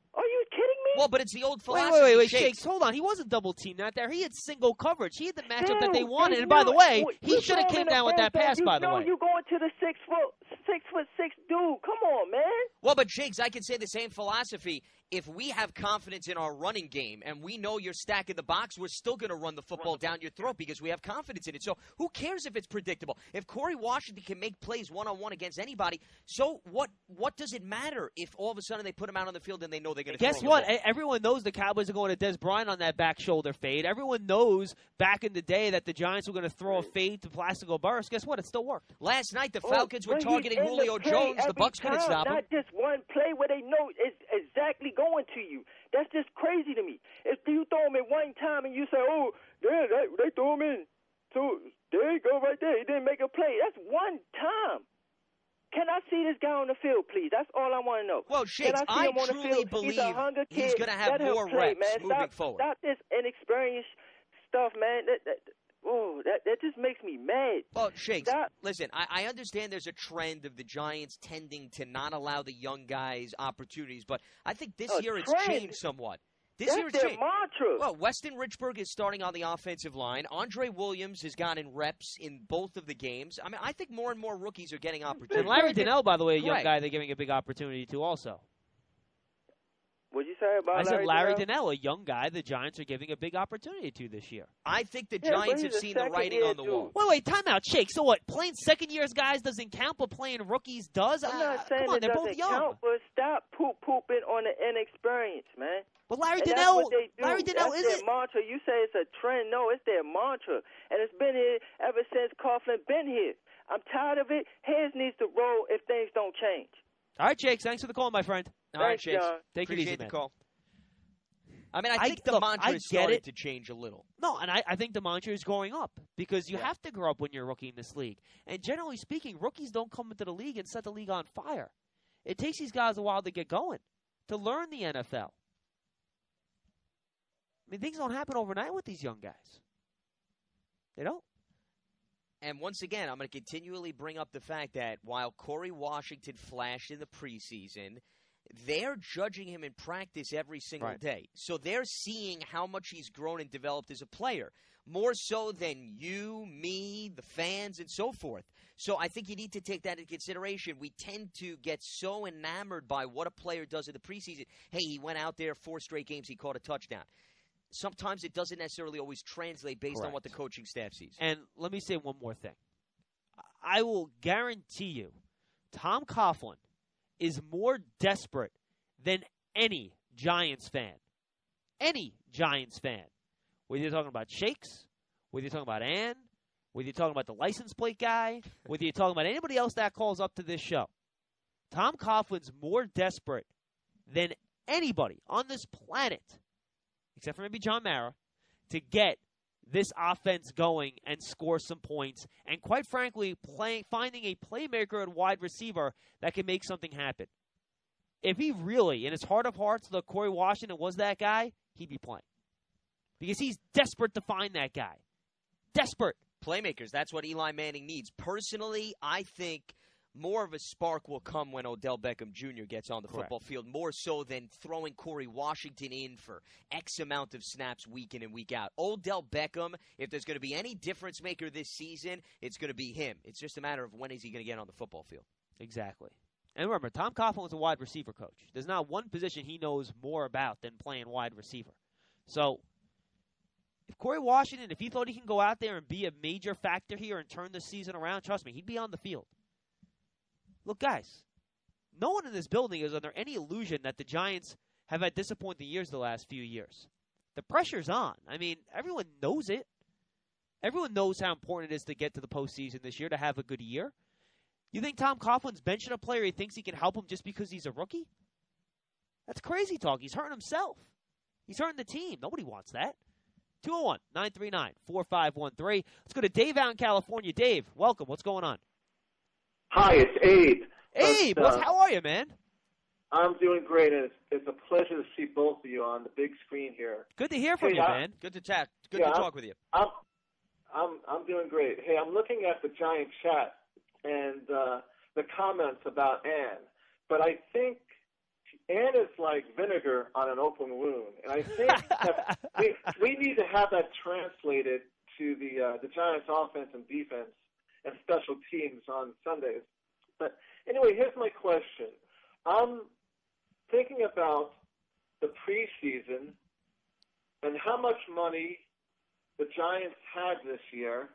Are you kidding me? Well, but it's the old Wait, philosophy. wait, wait, wait, Shakes. Shakes, hold on. He wasn't double teamed out there. He had single coverage. He had the matchup that they Dude, wanted. they And by the knew- way, we- he we should have throw came him in down with the that bullpen. pass, you by the know way. You going to the six foot, six foot six dude? Come on, man. Well, but Shakes, I can say the same philosophy. If we have confidence in our running game and we know you're stacking the box, we're still going to run the football down your throat because we have confidence in it. So who cares if it's predictable? If Corey Washington can make plays one-on-one against anybody, so what What does it matter if all of a sudden they put him out on the field and they know they're going to Guess throw what? the ball? E- Everyone knows the Cowboys are going to Des Bryant on that back shoulder fade. Everyone knows back in the day that the Giants were going to throw a fade to Plaxico Burress. Guess what? It still worked. Last night, the Oh, Falcons were but he's targeting in the Julio play Jones. The every Bucks couldn't time, stop him. Not just one play where they know it's exactly going to you. That's just crazy to me. If you throw him in one time and you say, oh, yeah, they, they threw him in. So there you go right there. He didn't make a play. That's one time. Can I see this guy on the field, please? That's all I want to know. Well, Shakes, Can I, see I him on the truly field? believe he's, a hunger kid. he's going to have Let him more play, reps man. moving stop, forward. Stop this inexperienced stuff, man. That, that, oh, that, that just makes me mad. Well, Shakes, Stop. listen, I, I understand there's a trend of the Giants tending to not allow the young guys opportunities, but I think this A year it's trend? changed somewhat. This That's year it's their changed. mantra. Well, Weston Richburg is starting on the offensive line. Andre Williams has gotten reps in both of the games. I mean, I think more and more rookies are getting opportunities. And Larry Donnell, by the way, a young Correct. guy they're giving a big opportunity to also. What'd you say about I said Larry Larry Donnell? Donnell, a young guy the Giants are giving a big opportunity to this year. I think the Yeah, but Giants he's have a seen the writing second-year on the wall. dude. Wait, wait, timeout, Shake. So what? Playing second years guys doesn't count, but playing rookies does? I'm Uh, not saying come on, it they're both doesn't young. count, but stop poop pooping on the inexperience, man. But Larry And that's Donnell, what they do. Larry Donnell That's isn't. their mantra. You say it's a trend. No, it's their mantra. And it's been here ever since Coughlin been here. I'm tired of it. Heads needs to roll if things don't change. All right, Shakes, thanks for the call, my friend. All right, Thanks, Shakes. John. Take it Appreciate easy, the man. call. I mean, I I- think the look, mantra I has get started it. to change a little. No, and I, I think the mantra is growing up because you Yeah. have to grow up when you're a rookie in this league. And generally speaking, rookies don't come into the league and set the league on fire. It takes these guys a while to get going, to learn the N F L. I mean, things don't happen overnight with these young guys. They don't. And once again, I'm going to continually bring up the fact that while Corey Washington flashed in the preseason, they're judging him in practice every single Right. day. So they're seeing how much he's grown and developed as a player, more so than you, me, the fans, and so forth. So I think you need to take that into consideration. We tend to get so enamored by what a player does in the preseason. Hey, he went out there four straight games, he caught a touchdown. Sometimes it doesn't necessarily always translate based on Correct. what the coaching staff sees. And let me say one more thing. I will guarantee you, Tom Coughlin is more desperate than any Giants fan. Any Giants fan. Whether you're talking about Shakes, whether you're talking about Ann, whether you're talking about the license plate guy, whether you're talking about anybody else that calls up to this show. Tom Coughlin's more desperate than anybody on this planet, except for maybe John Mara, to get this offense going and score some points, and quite frankly, play, finding a playmaker at wide receiver that can make something happen. If he really, in his heart of hearts, thought Corey Washington was that guy, he'd be playing. Because he's desperate to find that guy. Desperate. Playmakers, that's what Eli Manning needs. Personally, I think more of a spark will come when Odell Beckham Junior gets on the Correct. football field, more so than throwing Corey Washington in for X amount of snaps week in and week out. Odell Beckham, if there's going to be any difference maker this season, it's going to be him. It's just a matter of when is he going to get on the football field. Exactly. And remember, Tom Coughlin was a wide receiver coach. There's not one position he knows more about than playing wide receiver. So, if Corey Washington, if he thought he can go out there and be a major factor here and turn the season around, trust me, he'd be on the field. Look, guys, no one in this building is under any illusion that the Giants have had disappointing years the last few years. The pressure's on. I mean, everyone knows it. Everyone knows how important it is to get to the postseason this year, to have a good year. You think Tom Coughlin's benching a player he thinks he can help him just because he's a rookie? That's crazy talk. He's hurting himself. He's hurting the team. Nobody wants that. two oh one, nine three nine, four five one three. Let's go to Dave out in California. Dave, welcome. What's going on? Hi, it's Abe. Abe, But, what's, uh, how are you, man? I'm doing great, and it's, it's a pleasure to see both of you on the big screen here. Good to hear from Hey, you, I- man. Good to chat. Good Yeah, to talk with you. I'm, I'm, I'm doing great. Hey, I'm looking at the Giant chat and uh, the comments about Ann, but I think and it's like vinegar on an open wound. And I think that we we need to have that translated to the uh, the Giants' offense and defense and special teams on Sundays. But anyway, here's my question. I'm thinking about the preseason and how much money the Giants had this year.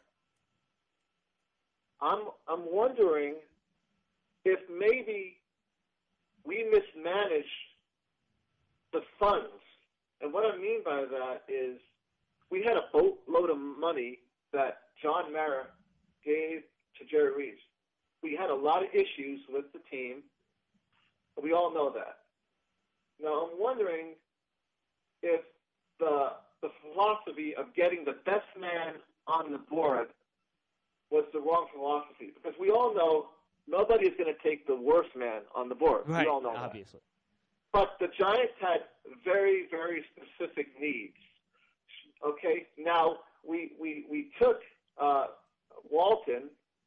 I'm I'm wondering if maybe we mismanaged the funds. And what I mean by that is we had a boatload of money that John Mara gave to Jerry Reeves. We had a lot of issues with the team. We all know that. Now, I'm wondering if the the philosophy of getting the best man on the board was the wrong philosophy. Because we all know nobody is going to take the worst man on the board. Right, we all know obviously. that. But the Giants had very, very specific needs. Okay? Now, we, we, we took uh, Walton,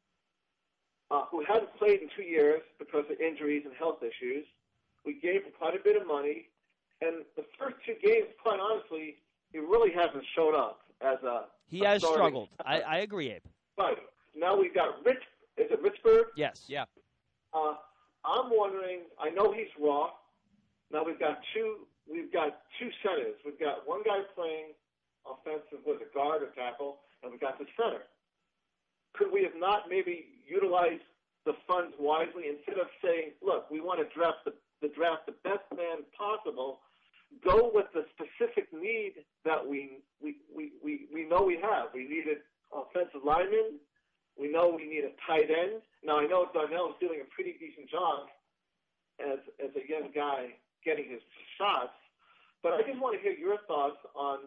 uh, who hadn't played in two years because of injuries and health issues. We gave him quite a bit of money. And the first two games, quite honestly, he really hasn't showed up as a He a has starting- struggled. I, I agree, Abe. Right. Now we've got Rich. Is it Richburg? Yes. Yeah. Uh, I'm wondering. I know he's raw. Now we've got two. We've got two centers. We've got one guy playing offensive, was a guard or tackle, and we've got the center. Could we have not maybe utilized the funds wisely instead of saying, "Look, we want to draft the, the draft the best man possible." Go with the specific need that we we, we, we, we know we have. We needed offensive linemen. We know we need a tight end. Now, I know Darnell is doing a pretty decent job as as a young guy getting his shots, but I just want to hear your thoughts on,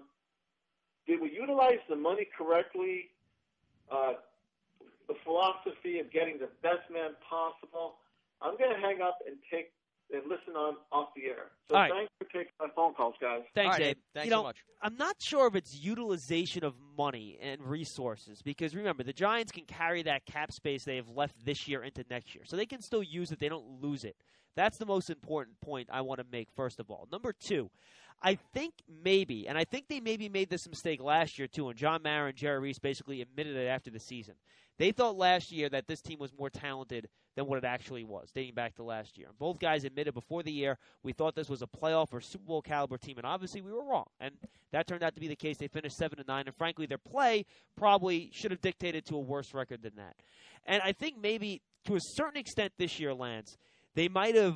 did we utilize the money correctly, uh, the philosophy of getting the best man possible? I'm going to hang up and take and listen on off the air. So All right. thanks for taking my phone calls, guys. Thanks, All right, Abe. Abe. Thanks you so know, much. I'm not sure if it's utilization of money and resources because, remember, the Giants can carry that cap space they have left this year into next year. So they can still use it. They don't lose it. That's the most important point I want to make, first of all. Number two, I think maybe, and I think they maybe made this mistake last year too, and John Mara and Jerry Reese basically admitted it after the season. They thought last year that this team was more talented than what it actually was, dating back to last year. And both guys admitted before the year we thought this was a playoff or Super Bowl caliber team, and obviously we were wrong. And that turned out to be the case. They finished seven and nine, and frankly, their play probably should have dictated to a worse record than that. And I think maybe to a certain extent this year, Lance, they might have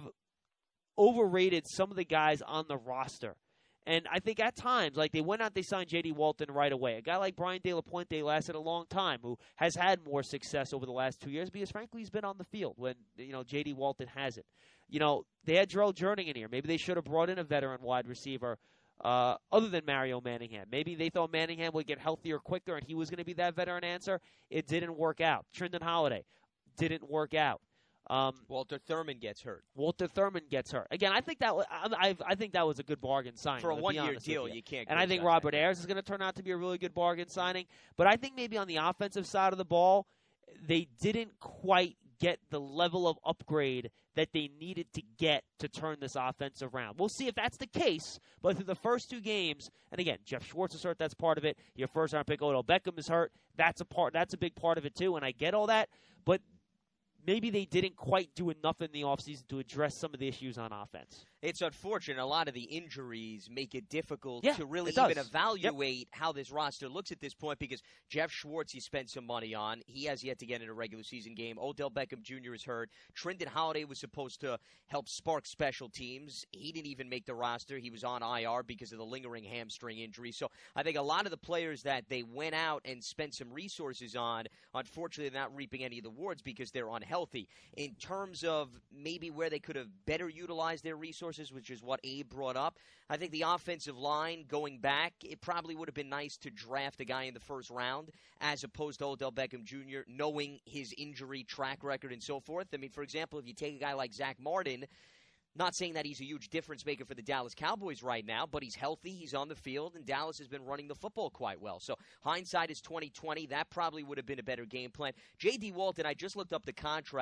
overrated some of the guys on the roster. And I think at times, like they went out, they signed J D Walton right away. A guy like Brian De La Puente lasted a long time, who has had more success over the last two years because, frankly, he's been on the field when, you know, J D Walton hasn't. You know, they had Jarrell Jernigan here. Maybe they should have brought in a veteran wide receiver uh, other than Mario Manningham. Maybe they thought Manningham would get healthier quicker and he was going to be that veteran answer. It didn't work out. Trindon Holiday didn't work out. Um, Walter Thurman gets hurt. Walter Thurman gets hurt. Again, I think that wa- I, I, I think that was a good bargain signing. For a to be one-year honest with deal, you. you can't And I think criticize Robert that. Ayers is going to turn out to be a really good bargain signing. But I think maybe on the offensive side of the ball, they didn't quite get the level of upgrade that they needed to get to turn this offense around. We'll see if that's the case. But through the first two games, and again, Jeff Schwartz is hurt. That's part of it. Your first-round pick, Odell Beckham, is hurt. That's a part. That's a big part of it too. And I get all that, but maybe they didn't quite do enough in the offseason to address some of the issues on offense. It's unfortunate. A lot of the injuries make it difficult Yeah, to really it does. even evaluate how this roster looks at this point because Jeff Schwartz, he spent some money on. He has yet to get in a regular season game. Odell Beckham Junior is hurt. Trindon Holiday was supposed to help spark special teams. He didn't even make the roster. He was on I R because of the lingering hamstring injury. So I think a lot of the players that they went out and spent some resources on, unfortunately, they're not reaping any of the rewards because they're unhealthy. In terms of maybe where they could have better utilized their resources, which is what Abe brought up. I think the offensive line going back, it probably would have been nice to draft a guy in the first round as opposed to Odell Beckham Junior, knowing his injury track record and so forth. I mean, for example, if you take a guy like Zach Martin, not saying that he's a huge difference maker for the Dallas Cowboys right now, but he's healthy, he's on the field, and Dallas has been running the football quite well. So hindsight is twenty twenty. That probably would have been a better game plan. J D Walton, I just looked up the contract.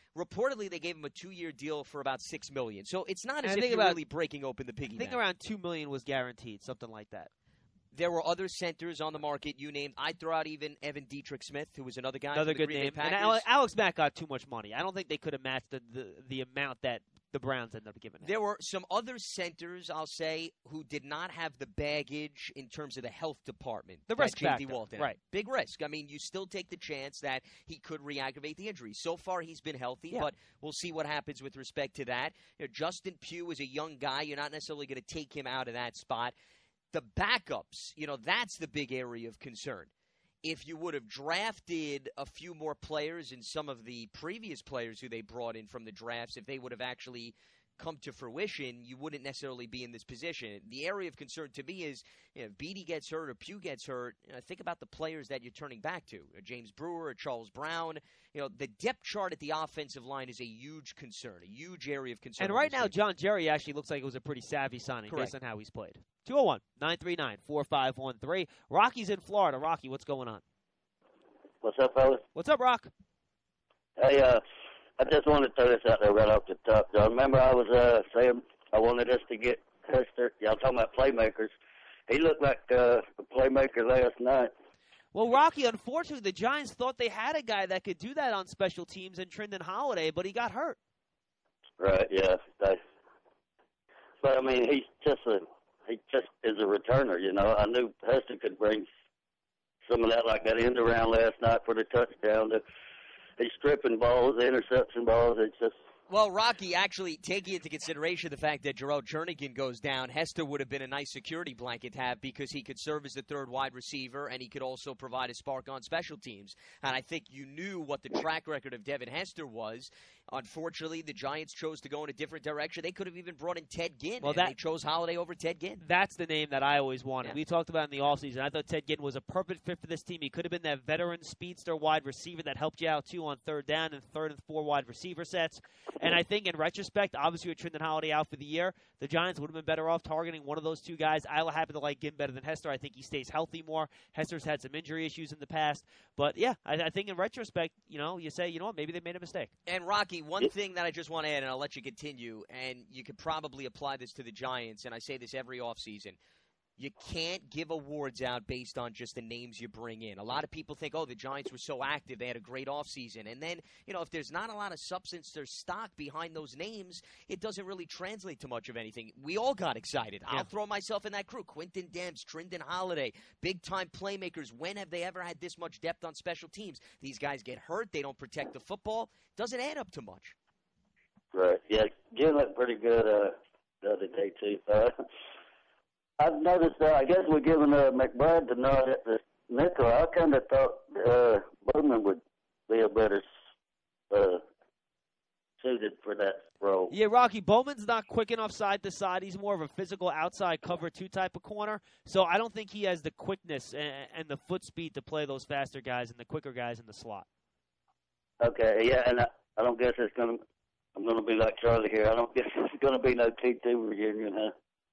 Reportedly, they gave him a two-year deal for about six million dollars. So it's not as And I if think you're about- really breaking open the piggy I think bank. around two million dollars was guaranteed, something like that. There were other centers on the market you named. I'd throw out even Evan Dietrich Smith, who was another guy. Another from the good Green name. Bay And Packers. Ale- Alex Mack got too much money. I don't think they could have matched the, the, the amount that the Browns ended up giving him. There were some other centers, I'll say, who did not have the baggage in terms of the health department. The that risk J D factor, Walton had. right. Big risk. I mean, you still take the chance that he could re-aggravate the injury. So far, he's been healthy, Yeah. but we'll see what happens with respect to that. You know, Justin Pugh is a young guy. You're not necessarily going to take him out of that spot. The backups, you know, that's the big area of concern. If you would have drafted a few more players and some of the previous players who they brought in from the drafts, if they would have actually come to fruition, you wouldn't necessarily be in this position. The area of concern to me is, you know, if Beatty gets hurt or Pugh gets hurt, you know, think about the players that you're turning back to. A James Brewer, a Charles Brown. You know, the depth chart at the offensive line is a huge concern, a huge area of concern. And right now, John Jerry actually looks like it was a pretty savvy signing Correct. based on how he's played. two oh one, nine three nine, four five one three. Rocky's in Florida. Rocky, what's going on? What's up, fellas? What's up, Rock? Hey, uh, I just want to throw this out there right off the top. I remember I was uh, saying I wanted us to get Hester. Y'all talking about playmakers. He looked like uh, a playmaker last night. Well, Rocky, unfortunately, the Giants thought they had a guy that could do that on special teams in Trindon Holiday, but he got hurt. Right, yeah. They, but, I mean, he's just a, he just is a returner, you know. I knew Hester could bring some of that, like that end around last night for the touchdown. The, he's stripping balls, interception balls. It's just. Well, Rocky, actually, taking into consideration the fact that Gerald Jernigan goes down, Hester would have been a nice security blanket to have because he could serve as the third wide receiver and he could also provide a spark on special teams. And I think you knew what the track record of Devin Hester was. Unfortunately, the Giants chose to go in a different direction. They could have even brought in Ted Ginn, Well, and that- they chose Holiday over Ted Ginn. That's the name that I always wanted. Yeah. We talked about it in the offseason. I thought Ted Ginn was a perfect fit for this team. He could have been that veteran speedster wide receiver that helped you out, too, on third down and third and four wide receiver sets. And I think in retrospect, obviously with Trindon Holiday out for the year, the Giants would have been better off targeting one of those two guys. I happen to like Ginn better than Hester. I think he stays healthy more. Hester's had some injury issues in the past. But, yeah, I, I think in retrospect, you know, you say, you know what, maybe they made a mistake. And, Rocky, one thing that I just want to add, and I'll let you continue, and you could probably apply this to the Giants, and I say this every offseason. You can't give awards out based on just the names you bring in. A lot of people think, oh, the Giants were so active, they had a great offseason. And then, you know, if there's not a lot of substance or stock behind those names, it doesn't really translate to much of anything. We all got excited. Yeah. I'll throw myself in that crew. Quinton Demps, Trindon Holiday, big-time playmakers. When have they ever had this much depth on special teams? These guys get hurt. They don't protect the football. Doesn't add up to much. Right. Yeah, Ginn looked pretty good uh, the other day, too. Uh, I've noticed, uh, I guess we're giving uh, McBride the nod at the nickel. I kind of thought uh, Bowman would be a better uh, suited for that role. Yeah, Rocky, Bowman's not quick enough side to side. He's more of a physical outside cover two type of corner. So I don't think he has the quickness and, and the foot speed to play those faster guys and the quicker guys in the slot. Okay, yeah, and I, I don't guess it's going to – I'm going to be like Charlie here. I don't guess it's going to be no T two reunion, huh?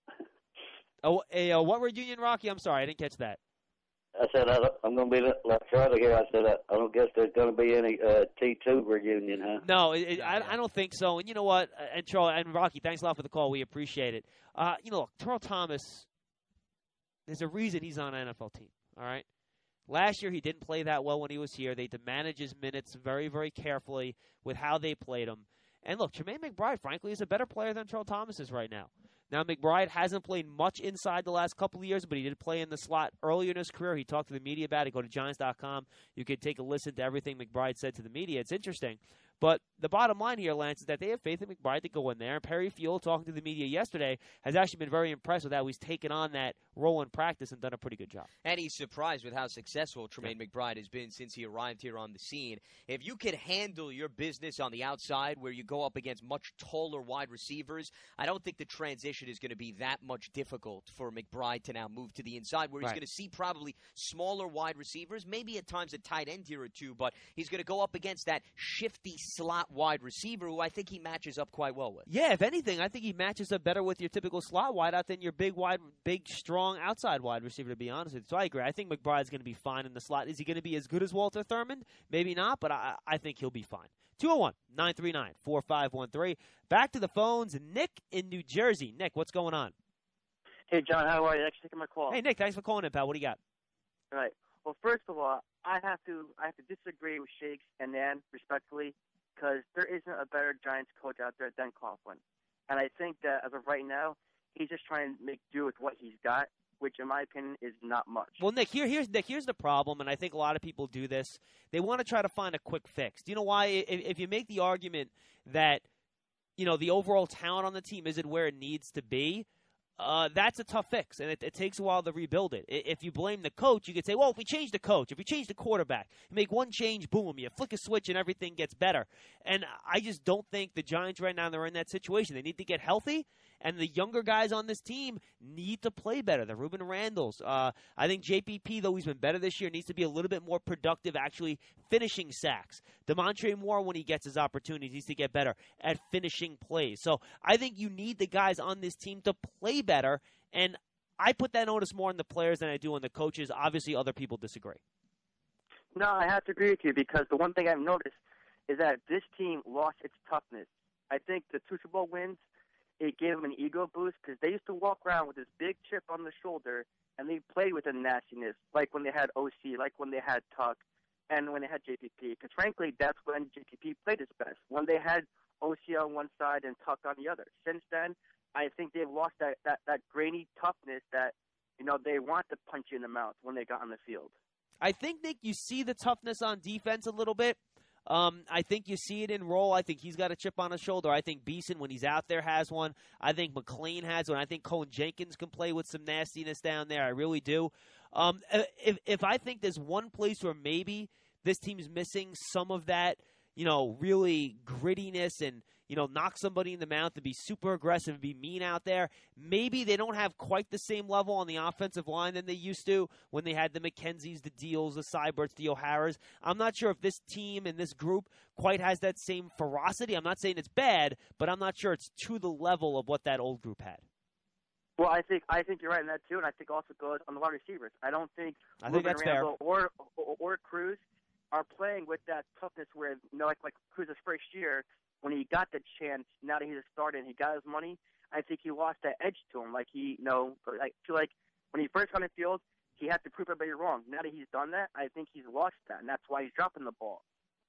Oh, a, uh, what reunion, Rocky? I'm sorry, I didn't catch that. I said I don't, I'm going to be like Charlie here. I said I, I don't guess there's going to be any uh, T two reunion, huh? No, it, it, I, I don't think so. And you know what? And Charlie and Rocky, thanks a lot for the call. We appreciate it. Uh, you know, look, Terrell Thomas, there's a reason he's on an N F L team, all right? Last year he didn't play that well when he was here. They had to manage his minutes very, very carefully with how they played him. And look, Tremaine McBride, frankly, is a better player than Terrell Thomas is right now. Now, McBride hasn't played much inside the last couple of years, but he did play in the slot earlier in his career. He talked to the media about it. Go to Giants dot com. You can take a listen to everything McBride said to the media. It's interesting. But the bottom line here, Lance, is that they have faith in McBride to go in there. And Perry Fuel, talking to the media yesterday, has actually been very impressed with how he's taken on that role in practice and done a pretty good job. And he's surprised with how successful Tremaine McBride has been since he arrived here on the scene. If you can handle your business on the outside where you go up against much taller wide receivers, I don't think the transition is going to be that much difficult for McBride to now move to the inside where he's Right. going to see probably smaller wide receivers, maybe at times a tight end here or two, but he's going to go up against that shifty slot wide receiver who I think he matches up quite well with. Yeah, if anything, I think he matches up better with your typical slot wideout than your big, wide, big, strong outside wide receiver, to be honest with you. So I agree. I think McBride's going to be fine in the slot. Is he going to be as good as Walter Thurmond? Maybe not, but I, I think he'll be fine. two oh one, nine three nine, four five one three. Back to the phones. Nick in New Jersey. Nick, what's going on? Hey, John, how are you? Thanks for taking my call. Hey, Nick, thanks for calling in, pal. What do you got? All right. Well, first of all, I have to I have to disagree with Shakes and Nan respectfully, because there isn't a better Giants coach out there than Coughlin. And I think that as of right now, he's just trying to make do with what he's got, which in my opinion is not much. Well, Nick, here, here's Nick. Here's the problem, and I think a lot of people do this. They want to try to find a quick fix. Do you know why? If, if you make the argument that, you know, the overall talent on the team isn't where it needs to be, Uh, that's a tough fix, and it, it takes a while to rebuild it. If you blame the coach, you could say, well, if we change the coach, if we change the quarterback, you make one change, boom, you flick a switch and everything gets better. And I just don't think the Giants right now, they're in that situation. They need to get healthy, and the younger guys on this team need to play better. The Ruben Randalls. Uh, I think J P P, though he's been better this year, needs to be a little bit more productive actually finishing sacks. DeMontre Moore, when he gets his opportunities, needs to get better at finishing plays. So I think you need the guys on this team to play better, and I put that onus more on the players than I do on the coaches. Obviously, other people disagree. No, I have to agree with you, because the one thing I've noticed is that this team lost its toughness. I think the two Super Bowl wins, it gave them an ego boost, because they used to walk around with this big chip on the shoulder, and they played with a nastiness, like when they had O C, like when they had Tuck, and when they had J P P. Because frankly, that's when J P P played his best, when they had O C on one side and Tuck on the other. Since then, I think they've lost that, that, that grainy toughness that, you know, they want to punch you in the mouth when they got on the field. I think, Nick, you see the toughness on defense a little bit. Um, I think you see it in Roll. I think he's got a chip on his shoulder. I think Beeson, when he's out there, has one. I think McLean has one. I think Cohen Jenkins can play with some nastiness down there. I really do. Um, if, if I think there's one place where maybe this team's missing some of that, you know, really grittiness and, you know, knock somebody in the mouth and be super aggressive and be mean out there. Maybe they don't have quite the same level on the offensive line than they used to when they had the McKenzies, the Deals, the Seiberts, the O'Haras. I'm not sure if this team and this group quite has that same ferocity. I'm not saying it's bad, but I'm not sure it's to the level of what that old group had. Well, I think I think you're right in that too, and I think also goes on the wide receivers. I don't think I think that's fair. or, or or Cruz are playing with that toughness where, you know, like like Cruz's first year, when he got the chance, now that he's a starter and he got his money, I think he lost that edge to him. Like he, you know, I feel like when he first got on the field, he had to prove everybody wrong. Now that he's done that, I think he's lost that, and that's why he's dropping the ball.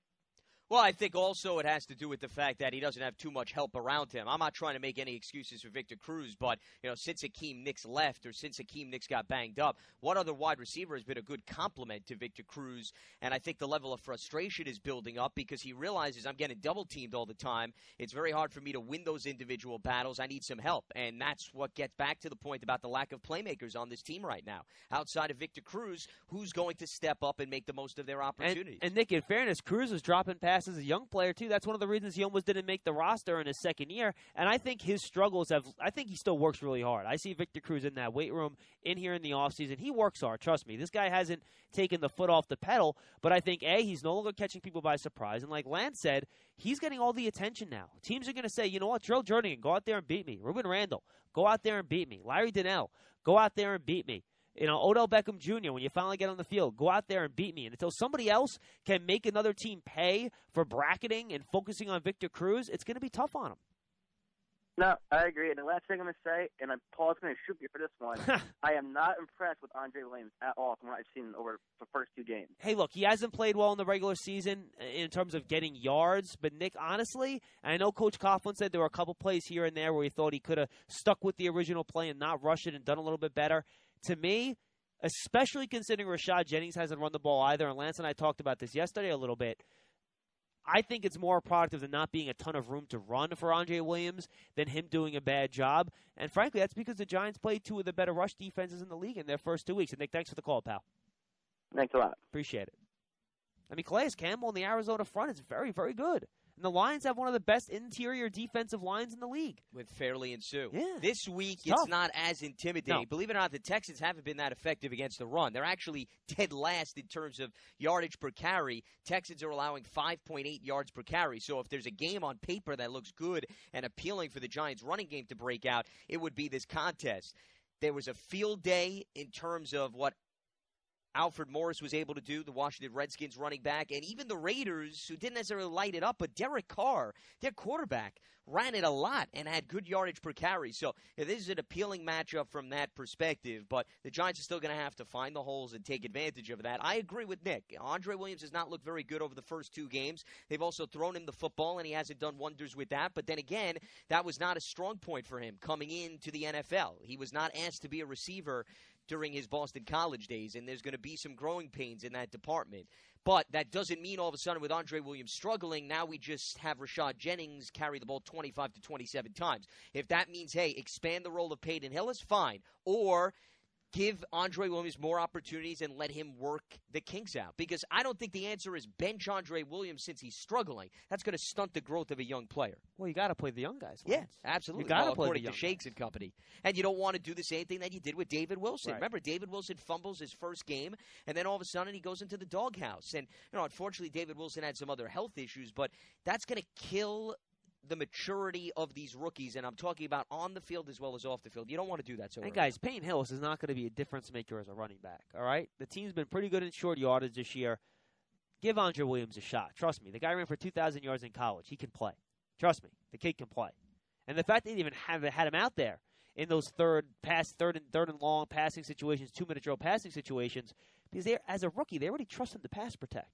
Well, I think also it has to do with the fact that he doesn't have too much help around him. I'm not trying to make any excuses for Victor Cruz, but, you know, since Akeem Nicks left or since Akeem Nicks got banged up, what other wide receiver has been a good complement to Victor Cruz? And I think the level of frustration is building up because he realizes I'm getting double-teamed all the time. It's very hard for me to win those individual battles. I need some help. And that's what gets back to the point about the lack of playmakers on this team right now. Outside of Victor Cruz, who's going to step up and make the most of their opportunities? And, and Nick, in fairness, Cruz was dropping passes as a young player, too. That's one of the reasons he almost didn't make the roster in his second year. And I think his struggles have – I think he still works really hard. I see Victor Cruz in that weight room in here in the offseason. He works hard, trust me. This guy hasn't taken the foot off the pedal, but I think, A, he's no longer catching people by surprise. And like Lance said, he's getting all the attention now. Teams are going to say, you know what, Drill Jernigan, go out there and beat me. Ruben Randall, go out there and beat me. Larry Donnell, go out there and beat me. You know, Odell Beckham Junior, when you finally get on the field, go out there and beat me. And until somebody else can make another team pay for bracketing and focusing on Victor Cruz, it's going to be tough on him. No, I agree. And the last thing I'm going to say, and I'm, Paul's going to shoot me for this one, I am not impressed with Andre Williams at all from what I've seen over the first two games. Hey, look, he hasn't played well in the regular season in terms of getting yards. But, Nick, honestly, and I know Coach Coughlin said there were a couple plays here and there where he thought he could have stuck with the original play and not rushed it and done a little bit better. To me, especially considering Rashad Jennings hasn't run the ball either, and Lance and I talked about this yesterday a little bit, I think it's more a product of there not being a ton of room to run for Andre Williams than him doing a bad job. And frankly, that's because the Giants played two of the better rush defenses in the league in their first two weeks. And Nick, thanks for the call, pal. Thanks a lot. Appreciate it. I mean, Calais Campbell in the Arizona front is very, very good. And the Lions have one of the best interior defensive lines in the league. With Fairley and Sue. Yeah. This week, It's tough. it's not as intimidating. No. Believe it or not, the Texans haven't been that effective against the run. They're actually dead last in terms of yardage per carry. Texans are allowing five point eight yards per carry. So if there's a game on paper that looks good and appealing for the Giants' running game to break out, it would be this contest. There was a field day in terms of what Alfred Morris was able to do, the Washington Redskins running back, and even the Raiders, who didn't necessarily light it up, but Derek Carr, their quarterback, ran it a lot and had good yardage per carry. So yeah, this is an appealing matchup from that perspective, but the Giants are still going to have to find the holes and take advantage of that. I agree with Nick. Andre Williams has not looked very good over the first two games. They've also thrown him the football, and he hasn't done wonders with that. But then again, that was not a strong point for him coming into the N F L. He was not asked to be a receiver during his Boston College days, and there's going to be some growing pains in that department. But that doesn't mean all of a sudden with Andre Williams struggling, now we just have Rashad Jennings carry the ball twenty-five to twenty-seven times. If that means, hey, expand the role of Peyton Hillis, fine. Or give Andre Williams more opportunities and let him work the kinks out. Because I don't think the answer is bench Andre Williams since he's struggling. That's going to stunt the growth of a young player. Well, you got to play the young guys. Yeah, absolutely. You got to well, play according the to young Shakes guys. and company. And you don't want to do the same thing that you did with David Wilson. Right. Remember, David Wilson fumbles his first game, and then all of a sudden he goes into the doghouse. And, you know, unfortunately, David Wilson had some other health issues, but that's going to kill the maturity of these rookies, and I'm talking about on the field as well as off the field. You don't want to do that so And early. guys, Peyton Hillis is not going to be a difference maker as a running back, all right? The team's been pretty good in short yardage this year. Give Andre Williams a shot. Trust me. The guy ran for two thousand yards in college. He can play. Trust me. The kid can play. And the fact they even have had him out there in those third pass, third and third and long passing situations, two-minute drill passing situations, because they, as a rookie, they already trust him to pass protect.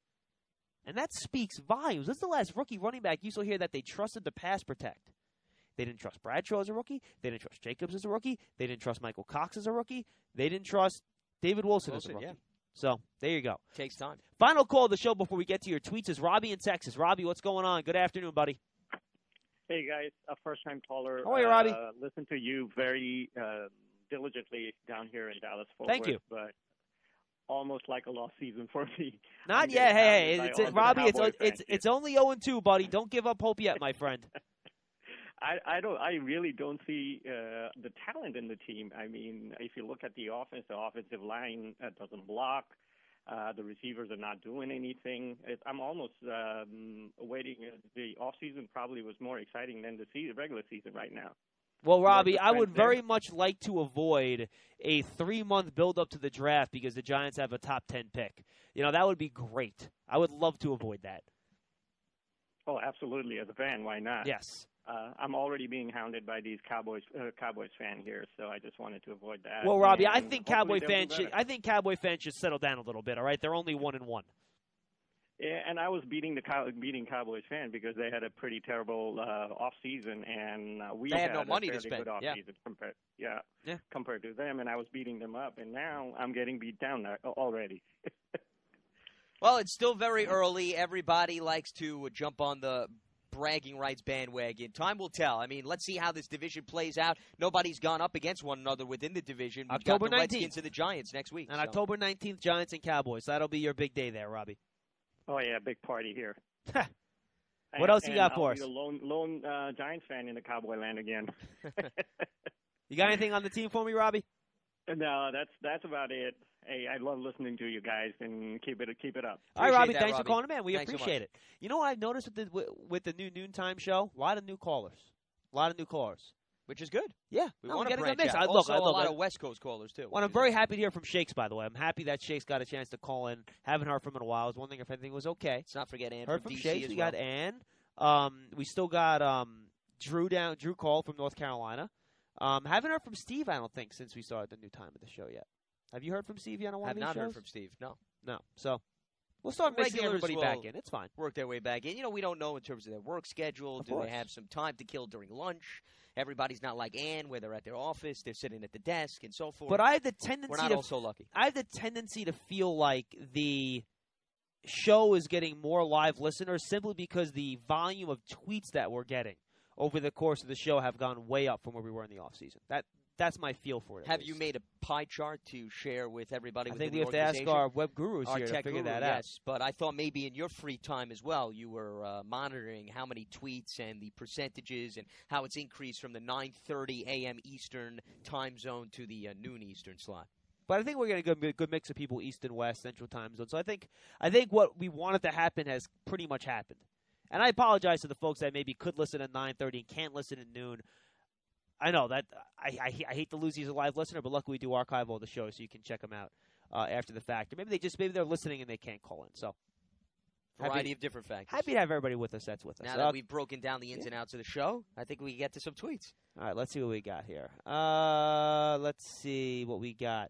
And that speaks volumes. This is the last rookie running back you saw here that they trusted to pass protect. They didn't trust Bradshaw as a rookie. They didn't trust Jacobs as a rookie. They didn't trust Michael Cox as a rookie. They didn't trust David Wilson, Wilson, as a rookie. yeah. So there you go. Takes time. Final call of the show before we get to your tweets is Robbie in Texas. Robbie, what's going on? Good afternoon, buddy. Hey, guys. A first-time caller. How are you, Robbie? Uh, listen to you very uh, diligently down here in Dallas-Fort Worth. Thank you. But almost like a lost season for me. Not I'm yet. getting Hey, hounded hey, by it's, all it's, the Robbie, it's Cowboy it's fans it's only oh and two, buddy. Don't give up hope yet, my friend. I, I don't. I really don't see uh, the talent in the team. I mean, if you look at the offense, the offensive line uh, doesn't block. Uh, the receivers are not doing anything. It, I'm almost um, waiting. The off season probably was more exciting than the season, regular season right now. Well, Robbie, the I would trend there? very much like to avoid a three-month build-up to the draft because the Giants have a top ten pick. You know, that would be great. I would love to avoid that. Oh, absolutely. As a fan, why not? Yes. Uh, I'm already being hounded by these Cowboys uh, Cowboys fan here, so I just wanted to avoid that. Well, Robbie, I And think hopefully Cowboy they'll do fans should. better. I think Cowboy fans should settle down a little bit. All right, they're only one and one. Yeah, and I was beating the Cow- beating Cowboys fan because they had a pretty terrible uh, off season, and uh, we They had no a money to fairly spend, good off yeah. season compared, yeah, Yeah. compared to them, and I was beating them up, and now I'm getting beat down there already. Well, it's still very early. Everybody likes to jump on the bragging rights bandwagon. Time will tell. I mean, let's see how this division plays out. Nobody's gone up against one another within the division. We've October got the nineteenth. Redskins and the Giants next week. On so. October nineteenth, Giants and Cowboys. That'll be your big day there, Robbie. Oh yeah, big party here. What And- else you and got I'll for be us? the lone lone uh, Giants fan in the Cowboy land again. You got anything on the team for me, Robbie? No, that's that's about it. Hey, I love listening to you guys, and keep it keep it up. All right, Appreciate Robbie, that, thanks Robbie. for calling in, man. We Thanks so appreciate much. it. You know what I've noticed with the with, with the new noontime show? A lot of new callers. A lot of new callers. Which is good. Yeah, We no, want we're to getting a branch mix. out. I look, also, I a look. lot I- of West Coast callers, too. Well, I'm which is very nice. happy to hear from Shakes, by the way. I'm happy that Shakes got a chance to call in. Haven't heard from him in a while. I was wondering if everything was okay. Let's not forget Ann Heard from from D C Shakes. as We well. got Ann. Um, we still got um, Drew down. Drew called from North Carolina. Um, haven't heard from Steve, I don't think, since we started the new time of the show yet. Have you heard from Steve yet on one Have of these not shows? heard from Steve, no. No. So we'll start mixing Regulars everybody will back in. It's fine. Work their way back in. You know, we don't know in terms of their work schedule. Of Do course. they have some time to kill during lunch? Everybody's not like Ann, where they're at their office, they're sitting at the desk, and so forth. But I have the tendency We're not to all so lucky. I have the tendency to feel like the show is getting more live listeners simply because the volume of tweets that we're getting over the course of the show have gone way up from where we were in the off season. That that's my feel for it. Have least. you made a pie chart to share with everybody? I within think we the have to ask organization? our web gurus our here tech to figure guru, that out. Yes, but I thought maybe in your free time as well, you were uh, monitoring how many tweets and the percentages and how it's increased from the nine thirty a.m. Eastern time zone to the uh, noon Eastern slot. But I think we're getting a good, good mix of people east and west, central time zone. So I think I think what we wanted to happen has pretty much happened. And I apologize to the folks that maybe could listen at nine thirty and can't listen at noon. I know that I, I, I hate to lose you as a live listener, but luckily we do archive all the shows so you can check them out uh, after the fact. Or maybe they just maybe they're listening and they can't call in. So variety happy, of different factors. Happy to have everybody with us. That's with us. Now uh, that we've broken down the ins yeah. and outs of the show, I think we can get to some tweets. All right, let's see what we got here. Uh, let's see what we got.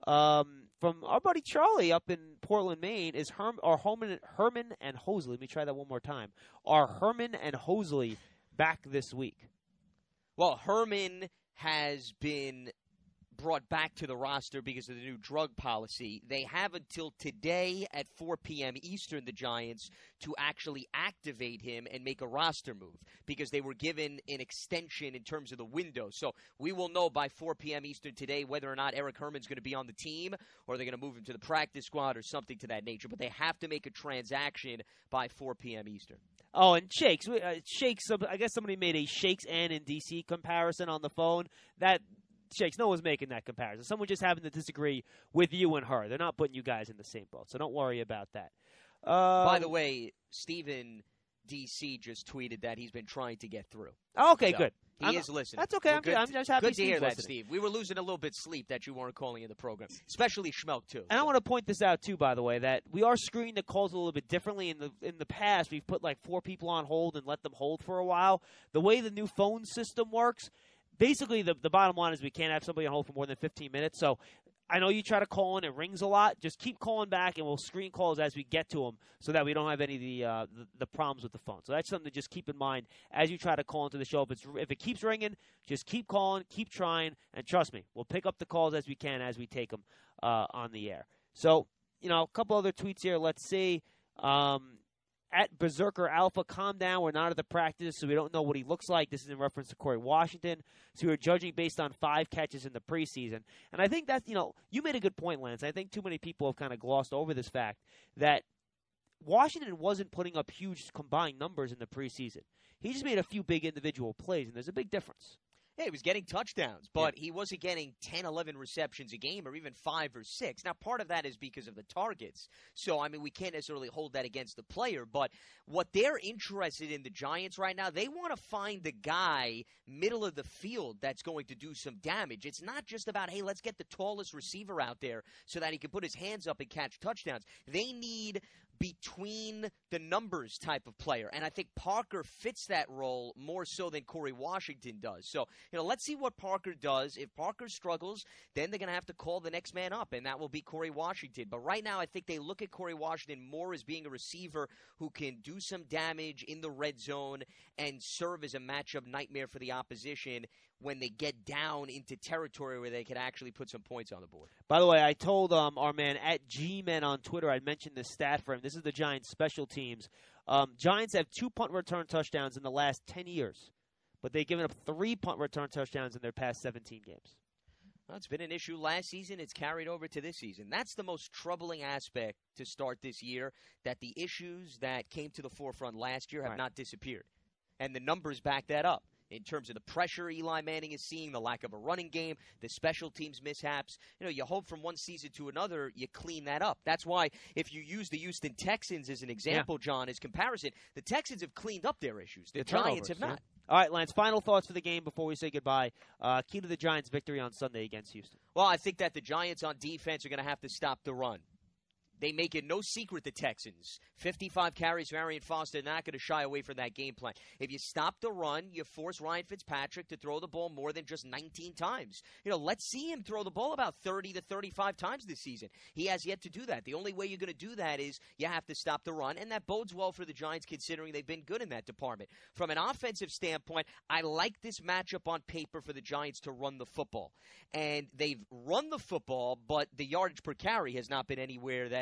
Um, from our buddy Charlie up in Portland, Maine, is Herm, or Herman, Herman and Hosley. Let me try that one more time. Are Herman and Hosley back this week? Well, Herman has been brought back to the roster because of the new drug policy. They have until today at four p.m. Eastern, the Giants, to actually activate him and make a roster move because they were given an extension in terms of the window. So we will know by four p.m. Eastern today whether or not Eric Herman's going to be on the team or they're going to move him to the practice squad or something to that nature. But they have to make a transaction by four p.m. Eastern. Oh, and Shakes. Uh, Shakes, I guess somebody made a Shakes and in D C comparison on the phone. That Shakes, no one's making that comparison. Someone just having to disagree with you and her. They're not putting you guys in the same boat, so don't worry about that. Um, By the way, Stephen D C just tweeted that he's been trying to get through. Okay, so good. He I'm, is listening. That's okay. I'm, good, I'm just happy Good to Steve's hear that, listening. Steve. We were losing a little bit sleep that you weren't calling in the program, especially Schmelk, too. And so. I want to point this out, too, by the way, that we are screening the calls a little bit differently. In the in the past, we've put like four people on hold and let them hold for a while. The way the new phone system works, basically the, the bottom line is we can't have somebody on hold for more than fifteen minutes. So I know you try to call in. It rings a lot. Just keep calling back, and we'll screen calls as we get to them so that we don't have any of the, uh, the the problems with the phone. So that's something to just keep in mind as you try to call into the show. If it's if it keeps ringing, just keep calling, keep trying, and trust me, we'll pick up the calls as we can as we take them uh, on the air. So, you know, a couple other tweets here. Let's see. Um, At Berserker Alpha, calm down. We're not at the practice, so we don't know what he looks like. This is in reference to Corey Washington. So we're judging based on five catches in the preseason. And I think that's, you know, you made a good point, Lance. I think too many people have kind of glossed over this fact that Washington wasn't putting up huge combined numbers in the preseason. He just made a few big individual plays, and there's a big difference. Yeah, he was getting touchdowns, but yeah. he wasn't getting ten, eleven receptions a game or even five or six. Now, part of that is because of the targets. So, I mean, we can't necessarily hold that against the player. But what they're interested in, the Giants right now, they want to find the guy middle of the field that's going to do some damage. It's not just about, hey, let's get the tallest receiver out there so that he can put his hands up and catch touchdowns. They need between the numbers type of player. And I think Parker fits that role more so than Corey Washington does. So, you know, let's see what Parker does. If Parker struggles, then they're going to have to call the next man up, and that will be Corey Washington. But right now, I think they look at Corey Washington more as being a receiver who can do some damage in the red zone and serve as a matchup nightmare for the opposition when they get down into territory where they can actually put some points on the board. By the way, I told um, our man at G-Men on Twitter, I'd mentioned this stat for him. This is the Giants' special teams. Um, Giants have two punt return touchdowns in the last ten years, but they've given up three punt return touchdowns in their past seventeen games. Well, it's been an issue last season. It's carried over to this season. That's the most troubling aspect to start this year, that the issues that came to the forefront last year have right. not disappeared. And the numbers back that up. In terms of the pressure Eli Manning is seeing, the lack of a running game, the special teams mishaps. You know, you hope from one season to another you clean that up. That's why if you use the Houston Texans as an example, yeah. John, as comparison, the Texans have cleaned up their issues. The, the Giants have not. Yeah. All right, Lance, final thoughts for the game before we say goodbye. Uh, key to the Giants' victory on Sunday against Houston. Well, I think that the Giants on defense are going to have to stop the run. They make it no secret, the Texans. fifty-five carries for Arian Foster, not going to shy away from that game plan. If you stop the run, you force Ryan Fitzpatrick to throw the ball more than just nineteen times. You know, let's see him throw the ball about thirty to thirty-five times this season. He has yet to do that. The only way you're going to do that is you have to stop the run, and that bodes well for the Giants considering they've been good in that department. From an offensive standpoint, I like this matchup on paper for the Giants to run the football. And they've run the football, but the yardage per carry has not been anywhere that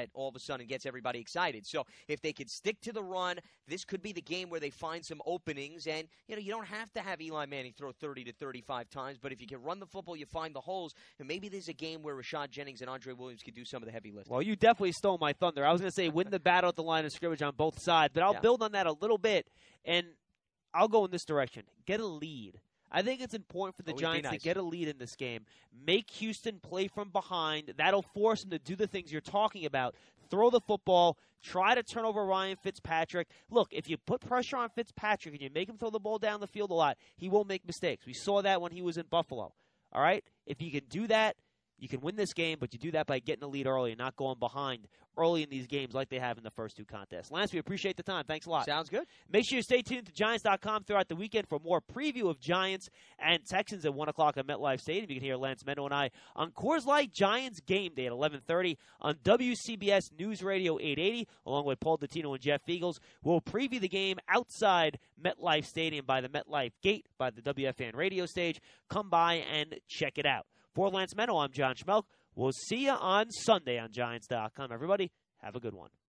that all of a sudden gets everybody excited. So if they could stick to the run, this could be the game where they find some openings. And, you know, you don't have to have Eli Manning throw thirty to thirty-five times, but if you can run the football, you find the holes. And maybe there's a game where Rashad Jennings and Andre Williams could do some of the heavy lifting. Well, you definitely stole my thunder. I was going to say win the battle at the line of scrimmage on both sides, but I'll Yeah. build on that a little bit, and I'll go in this direction. Get a lead. I think it's important for the Always be Giants nice. to get a lead in this game. Make Houston play from behind. That'll force them to do the things you're talking about. Throw the football. Try to turn over Ryan Fitzpatrick. Look, if you put pressure on Fitzpatrick and you make him throw the ball down the field a lot, he will make mistakes. We saw that when he was in Buffalo. All right? If you can do that, you can win this game, but you do that by getting a lead early and not going behind early in these games like they have in the first two contests. Lance, we appreciate the time. Thanks a lot. Sounds good. Make sure you stay tuned to Giants dot com throughout the weekend for more preview of Giants and Texans at one o'clock at MetLife Stadium. You can hear Lance Meadow and I on Coors Light Giants Game Day at eleven thirty on W C B S News Radio eight eighty, along with Paul Dottino and Jeff Eagles. We'll preview the game outside MetLife Stadium by the MetLife Gate by the W F A N radio stage. Come by and check it out. For Lance Meadow, I'm John Schmelk. We'll see you on Sunday on Giants dot com. Everybody, have a good one.